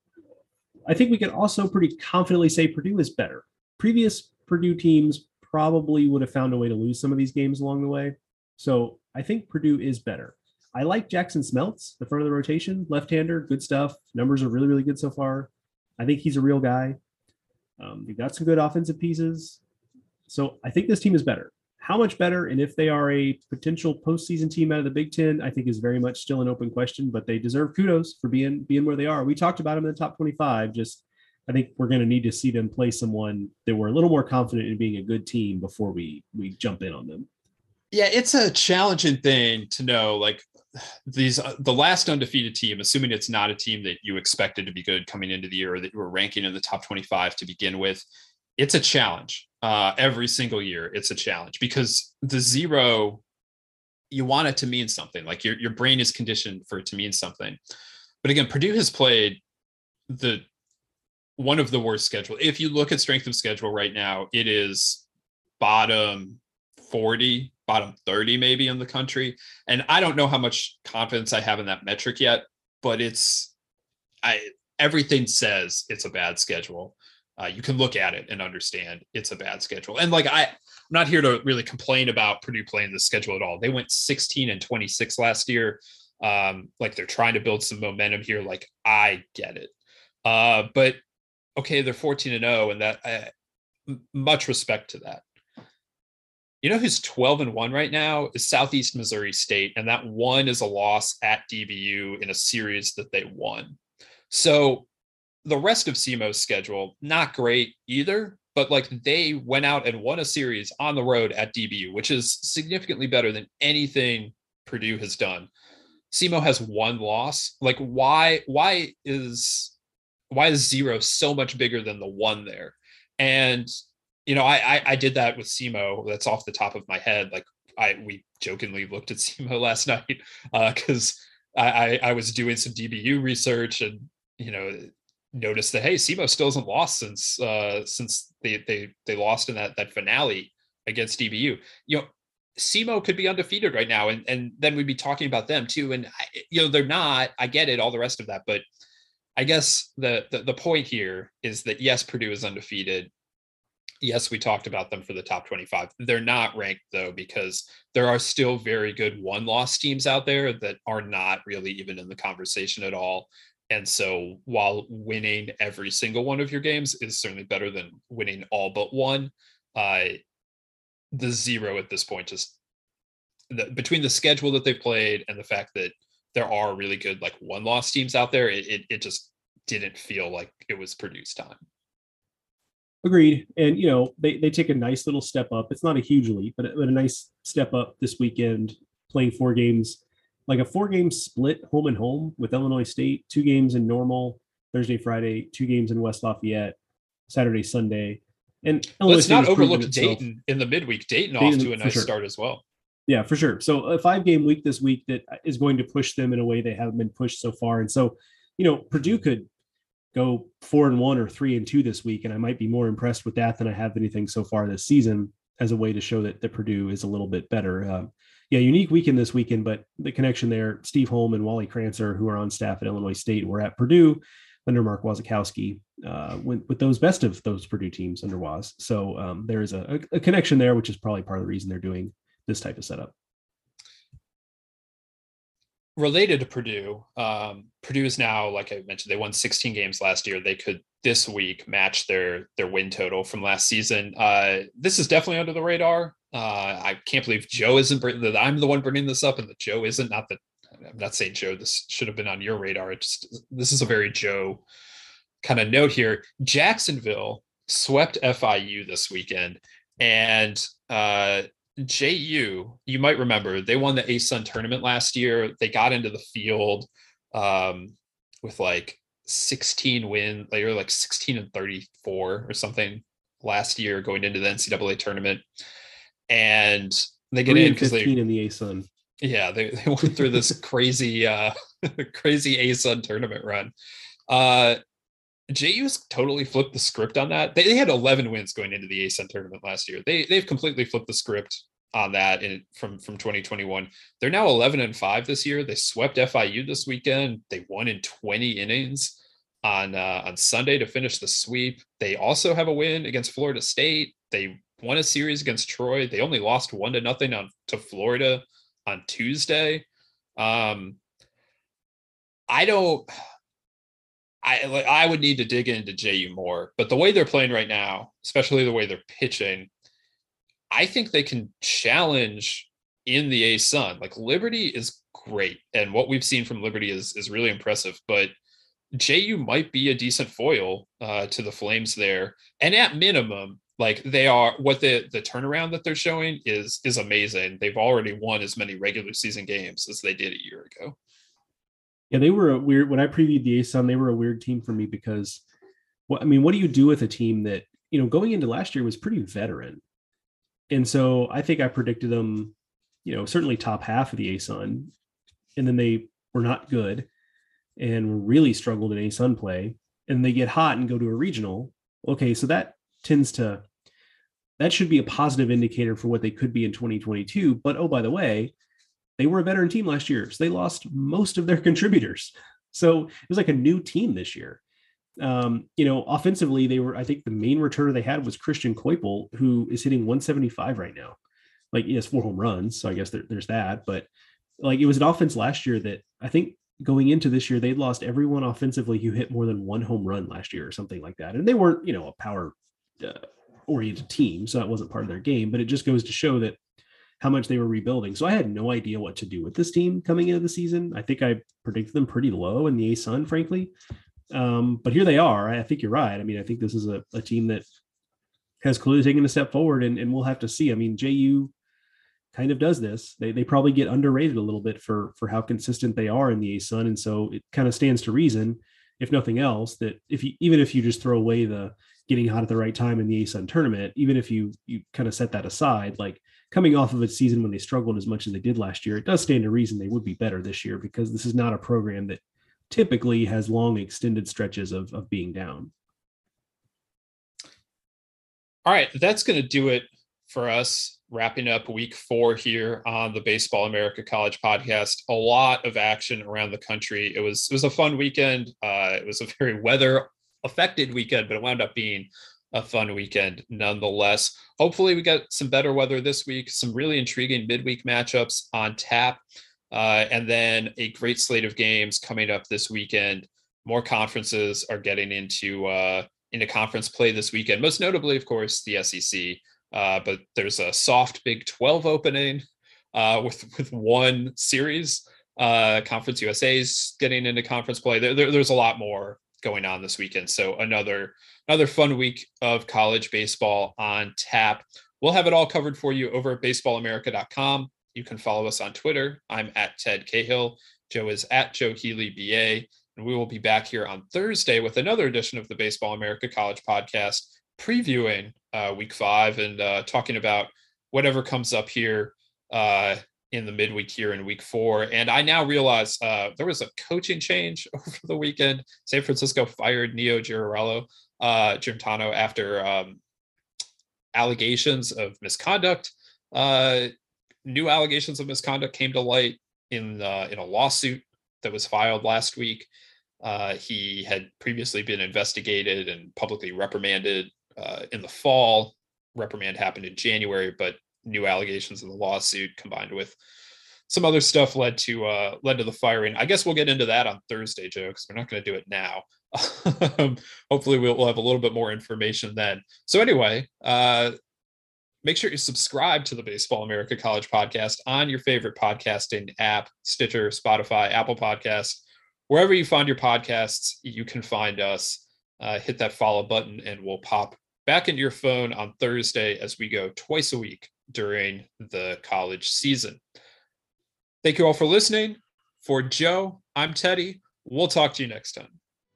I think we can also pretty confidently say Purdue is better. Previous Purdue teams probably would have found a way to lose some of these games along the way. So I think Purdue is better. I like Jackson Smeltz, the front of the rotation, left-hander, good stuff. Numbers are really, really good so far. I think he's a real guy. Um, they've got some good offensive pieces. So I think this team is better. How much better, and if they are a potential postseason team out of the Big Ten, I think is very much still an open question, but they deserve kudos for being being where they are. We talked about them in the top twenty-five. Just, I think we're going to need to see them play someone that we're a little more confident in being a good team before we we jump in on them. Yeah, it's a challenging thing to know. Like, these uh, the last undefeated team, assuming it's not a team that you expected to be good coming into the year or that you were ranking in the top twenty-five to begin with, it's a challenge. Uh, every single year, it's a challenge because the zero, you want it to mean something. Like your your brain is conditioned for it to mean something. But again, Purdue has played the one of the worst schedule. If you look at strength of schedule right now, it is bottom forty, bottom thirty maybe in the country. And I don't know how much confidence I have in that metric yet, but it's I everything says it's a bad schedule. Uh, you can look at it and understand it's a bad schedule. And like I, I'm not here to really complain about Purdue playing the schedule at all. They went sixteen and twenty-six last year. Um, like they're trying to build some momentum here. Like I get it. Uh, but okay, they're fourteen and oh, and that uh, much respect to that. You know who's twelve and one right now is Southeast Missouri State, and that one is a loss at D B U in a series that they won. So the rest of S E M O's schedule, not great either, but like they went out and won a series on the road at D B U, which is significantly better than anything Purdue has done. S E M O has one loss. Like why, why is, why is zero so much bigger than the one there? And, you know, I, I, I did that with S E M O. That's off the top of my head. Like I, we jokingly looked at S E M O last night uh, cause I, I, I was doing some D B U research and, you know, noticed that, hey, S E M O still hasn't lost since uh, since they they they lost in that that finale against D B U. You know, S E M O could be undefeated right now, and and then we'd be talking about them too. And I, you know, they're not. I get it, all the rest of that, but I guess the, the the point here is that yes, Purdue is undefeated. Yes, we talked about them for the top twenty-five. They're not ranked though, because there are still very good one-loss teams out there that are not really even in the conversation at all. And so while winning every single one of your games is certainly better than winning all but one, uh, the zero at this point, just the, between the schedule that they've played and the fact that there are really good like one-loss teams out there, it, it, it just didn't feel like it was Purdue's time. Agreed. And, you know, they, they take a nice little step up. It's not a huge leap, but a, but a nice step up this weekend, playing four games. Like a four game split home and home with Illinois State, two games in Normal, Thursday, Friday, two games in West Lafayette, Saturday, Sunday. And Illinois let's State not overlook itself. Dayton in the midweek. Dayton, Dayton off to a nice sure. start as well. Yeah, for sure. So a five game week this week that is going to push them in a way they haven't been pushed so far. And so, you know, Purdue could go four and one or three and two this week. And I might be more impressed with that than I have anything so far this season as a way to show that, that Purdue is a little bit better. Um, Yeah, unique weekend this weekend, but the connection there, Steve Holm and Wally Krancer, who are on staff at Illinois State, were at Purdue under Mark Wasikowski uh, with, with those best of those Purdue teams under Waz. So um, there is a, a connection there, which is probably part of the reason they're doing this type of setup. Related to Purdue, um, Purdue is now, like I mentioned, they won sixteen games last year. They could this week match their their win total from last season. Uh, this is definitely under the radar. Uh, I can't believe Joe isn't that I'm the one bringing this up and that Joe isn't. Not that I'm not saying Joe, this should have been on your radar. It just, this is a very Joe kind of note here. Jacksonville swept F I U this weekend, and uh, J U, you might remember, they won the A S U N tournament last year. They got into the field um, with like sixteen win, they were like sixteen and thirty-four or something last year going into the N C double A tournament. And they get in because they in the A S U N. Yeah, they, they went through this crazy, uh, crazy A S U N tournament run. Uh, J U's totally flipped the script on that. They, they had eleven wins going into the A S U N tournament last year. They they've completely flipped the script on that in from from twenty twenty-one. They're now eleven and five this year. They swept F I U this weekend. They won in twenty innings on uh, on Sunday to finish the sweep. They also have a win against Florida State. They won a series against Troy. They only lost one to nothing on to Florida on Tuesday. Um, I don't. I like. I would need to dig into J U more, but the way they're playing right now, especially the way they're pitching, I think they can challenge in the A S U N. Like Liberty is great, and what we've seen from Liberty is is really impressive. But J U might be a decent foil uh, to the Flames there, and at minimum, Like they are what the the turnaround that they're showing is is amazing. They've already won as many regular season games as they did a year ago. Yeah, they were a weird when I previewed the A-Sun, they were a weird team for me because what I mean, what do you do with a team that, you know, going into last year was pretty veteran? And so I think I predicted them, you know, certainly top half of the A-Sun, and then they were not good and really struggled in A-Sun play, and they get hot and go to a regional. Okay, so that tends to that should be a positive indicator for what they could be in twenty twenty-two. But oh, by the way, they were a veteran team last year, so they lost most of their contributors. So it was like a new team this year. Um, you know, offensively, they were, I think the main returner they had was Christian Koipel, who is hitting one seventy-five right now. Like he has four home runs, so I guess there, there's that. But like it was an offense last year that I think going into this year, they'd lost everyone offensively who hit more than one home run last year or something like that. And they weren't, you know, a power uh, oriented team, so that wasn't part of their game, but it just goes to show that how much they were rebuilding. So I had no idea what to do with this team coming into the season. I think I predicted them pretty low in the A-Sun, frankly. Um, but here they are. I think you're right. I mean, I think this is a, a team that has clearly taken a step forward, and, and we'll have to see. I mean, J U kind of does this. They they probably get underrated a little bit for, for how consistent they are in the A-Sun. And so it kind of stands to reason, if nothing else, that if you, even if you just throw away the getting hot at the right time in the A-Sun tournament, even if you, you kind of set that aside, like coming off of a season when they struggled as much as they did last year, it does stand to reason they would be better this year, because this is not a program that typically has long extended stretches of, of being down. All right, that's going to do it for us, wrapping up week four here on the Baseball America College podcast. A lot of action around the country. It was, it was a fun weekend. Uh, it was a very weather affected weekend, but it wound up being a fun weekend nonetheless. Hopefully we got some better weather this week, some really intriguing midweek matchups on tap, uh, and then a great slate of games coming up this weekend. More conferences are getting into uh, into conference play this weekend, most notably, of course, the S E C. Uh, but there's a soft Big twelve opening uh, with with one series. Uh, Conference U S A's getting into conference play. There, there, there's a lot more going on this weekend. So another another fun week of college baseball on tap. We'll have it all covered for you over at baseball america dot com. You can follow us on Twitter. I'm at Ted Cahill. Joe is at Joe Healy B A. And we will be back here on Thursday with another edition of the Baseball America College podcast, previewing uh, week five and uh, talking about whatever comes up here uh, in the midweek here in week four. And I now realize uh, there was a coaching change over the weekend. San Francisco fired Neo Girarello, uh, Giarratano after um, allegations of misconduct. Uh, new allegations of misconduct came to light in uh, in a lawsuit that was filed last week. Uh, he had previously been investigated and publicly reprimanded uh, in the fall. Reprimand happened in January, but new allegations in the lawsuit combined with some other stuff led to uh, led to the firing. I guess we'll get into that on Thursday, Joe, because we're not going to do it now. Hopefully we'll, we'll have a little bit more information then. So anyway, uh, make sure you subscribe to the Baseball America College podcast on your favorite podcasting app, Stitcher, Spotify, Apple Podcasts. Wherever you find your podcasts, you can find us. Uh, hit that follow button and we'll pop back into your phone on Thursday as we go twice a week during the college season. Thank you all for listening. For Joe, I'm Teddy. We'll talk to you next time.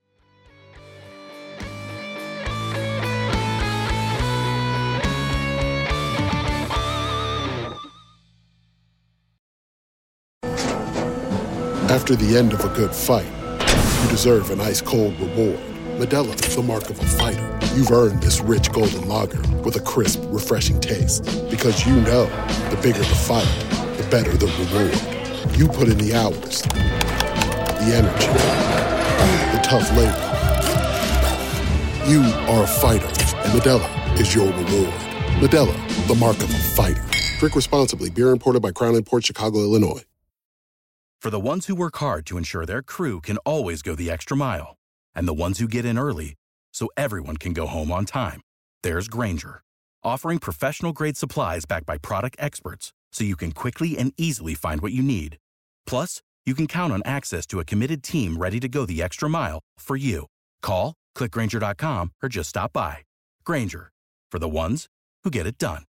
After the end of a good fight, you deserve an ice-cold reward. Modelo is the mark of a fighter. You've earned this rich golden lager with a crisp, refreshing taste. Because you know, the bigger the fight, the better the reward. You put in the hours, the energy, the tough labor. You are a fighter, and Modelo is your reward. Modelo, the mark of a fighter. Drink responsibly. Beer imported by Crown Imports, Chicago, Illinois. For the ones who work hard to ensure their crew can always go the extra mile, and the ones who get in early so everyone can go home on time, there's Grainger, offering professional-grade supplies backed by product experts so you can quickly and easily find what you need. Plus, you can count on access to a committed team ready to go the extra mile for you. Call, click Grainger dot com, or just stop by. Grainger, for the ones who get it done.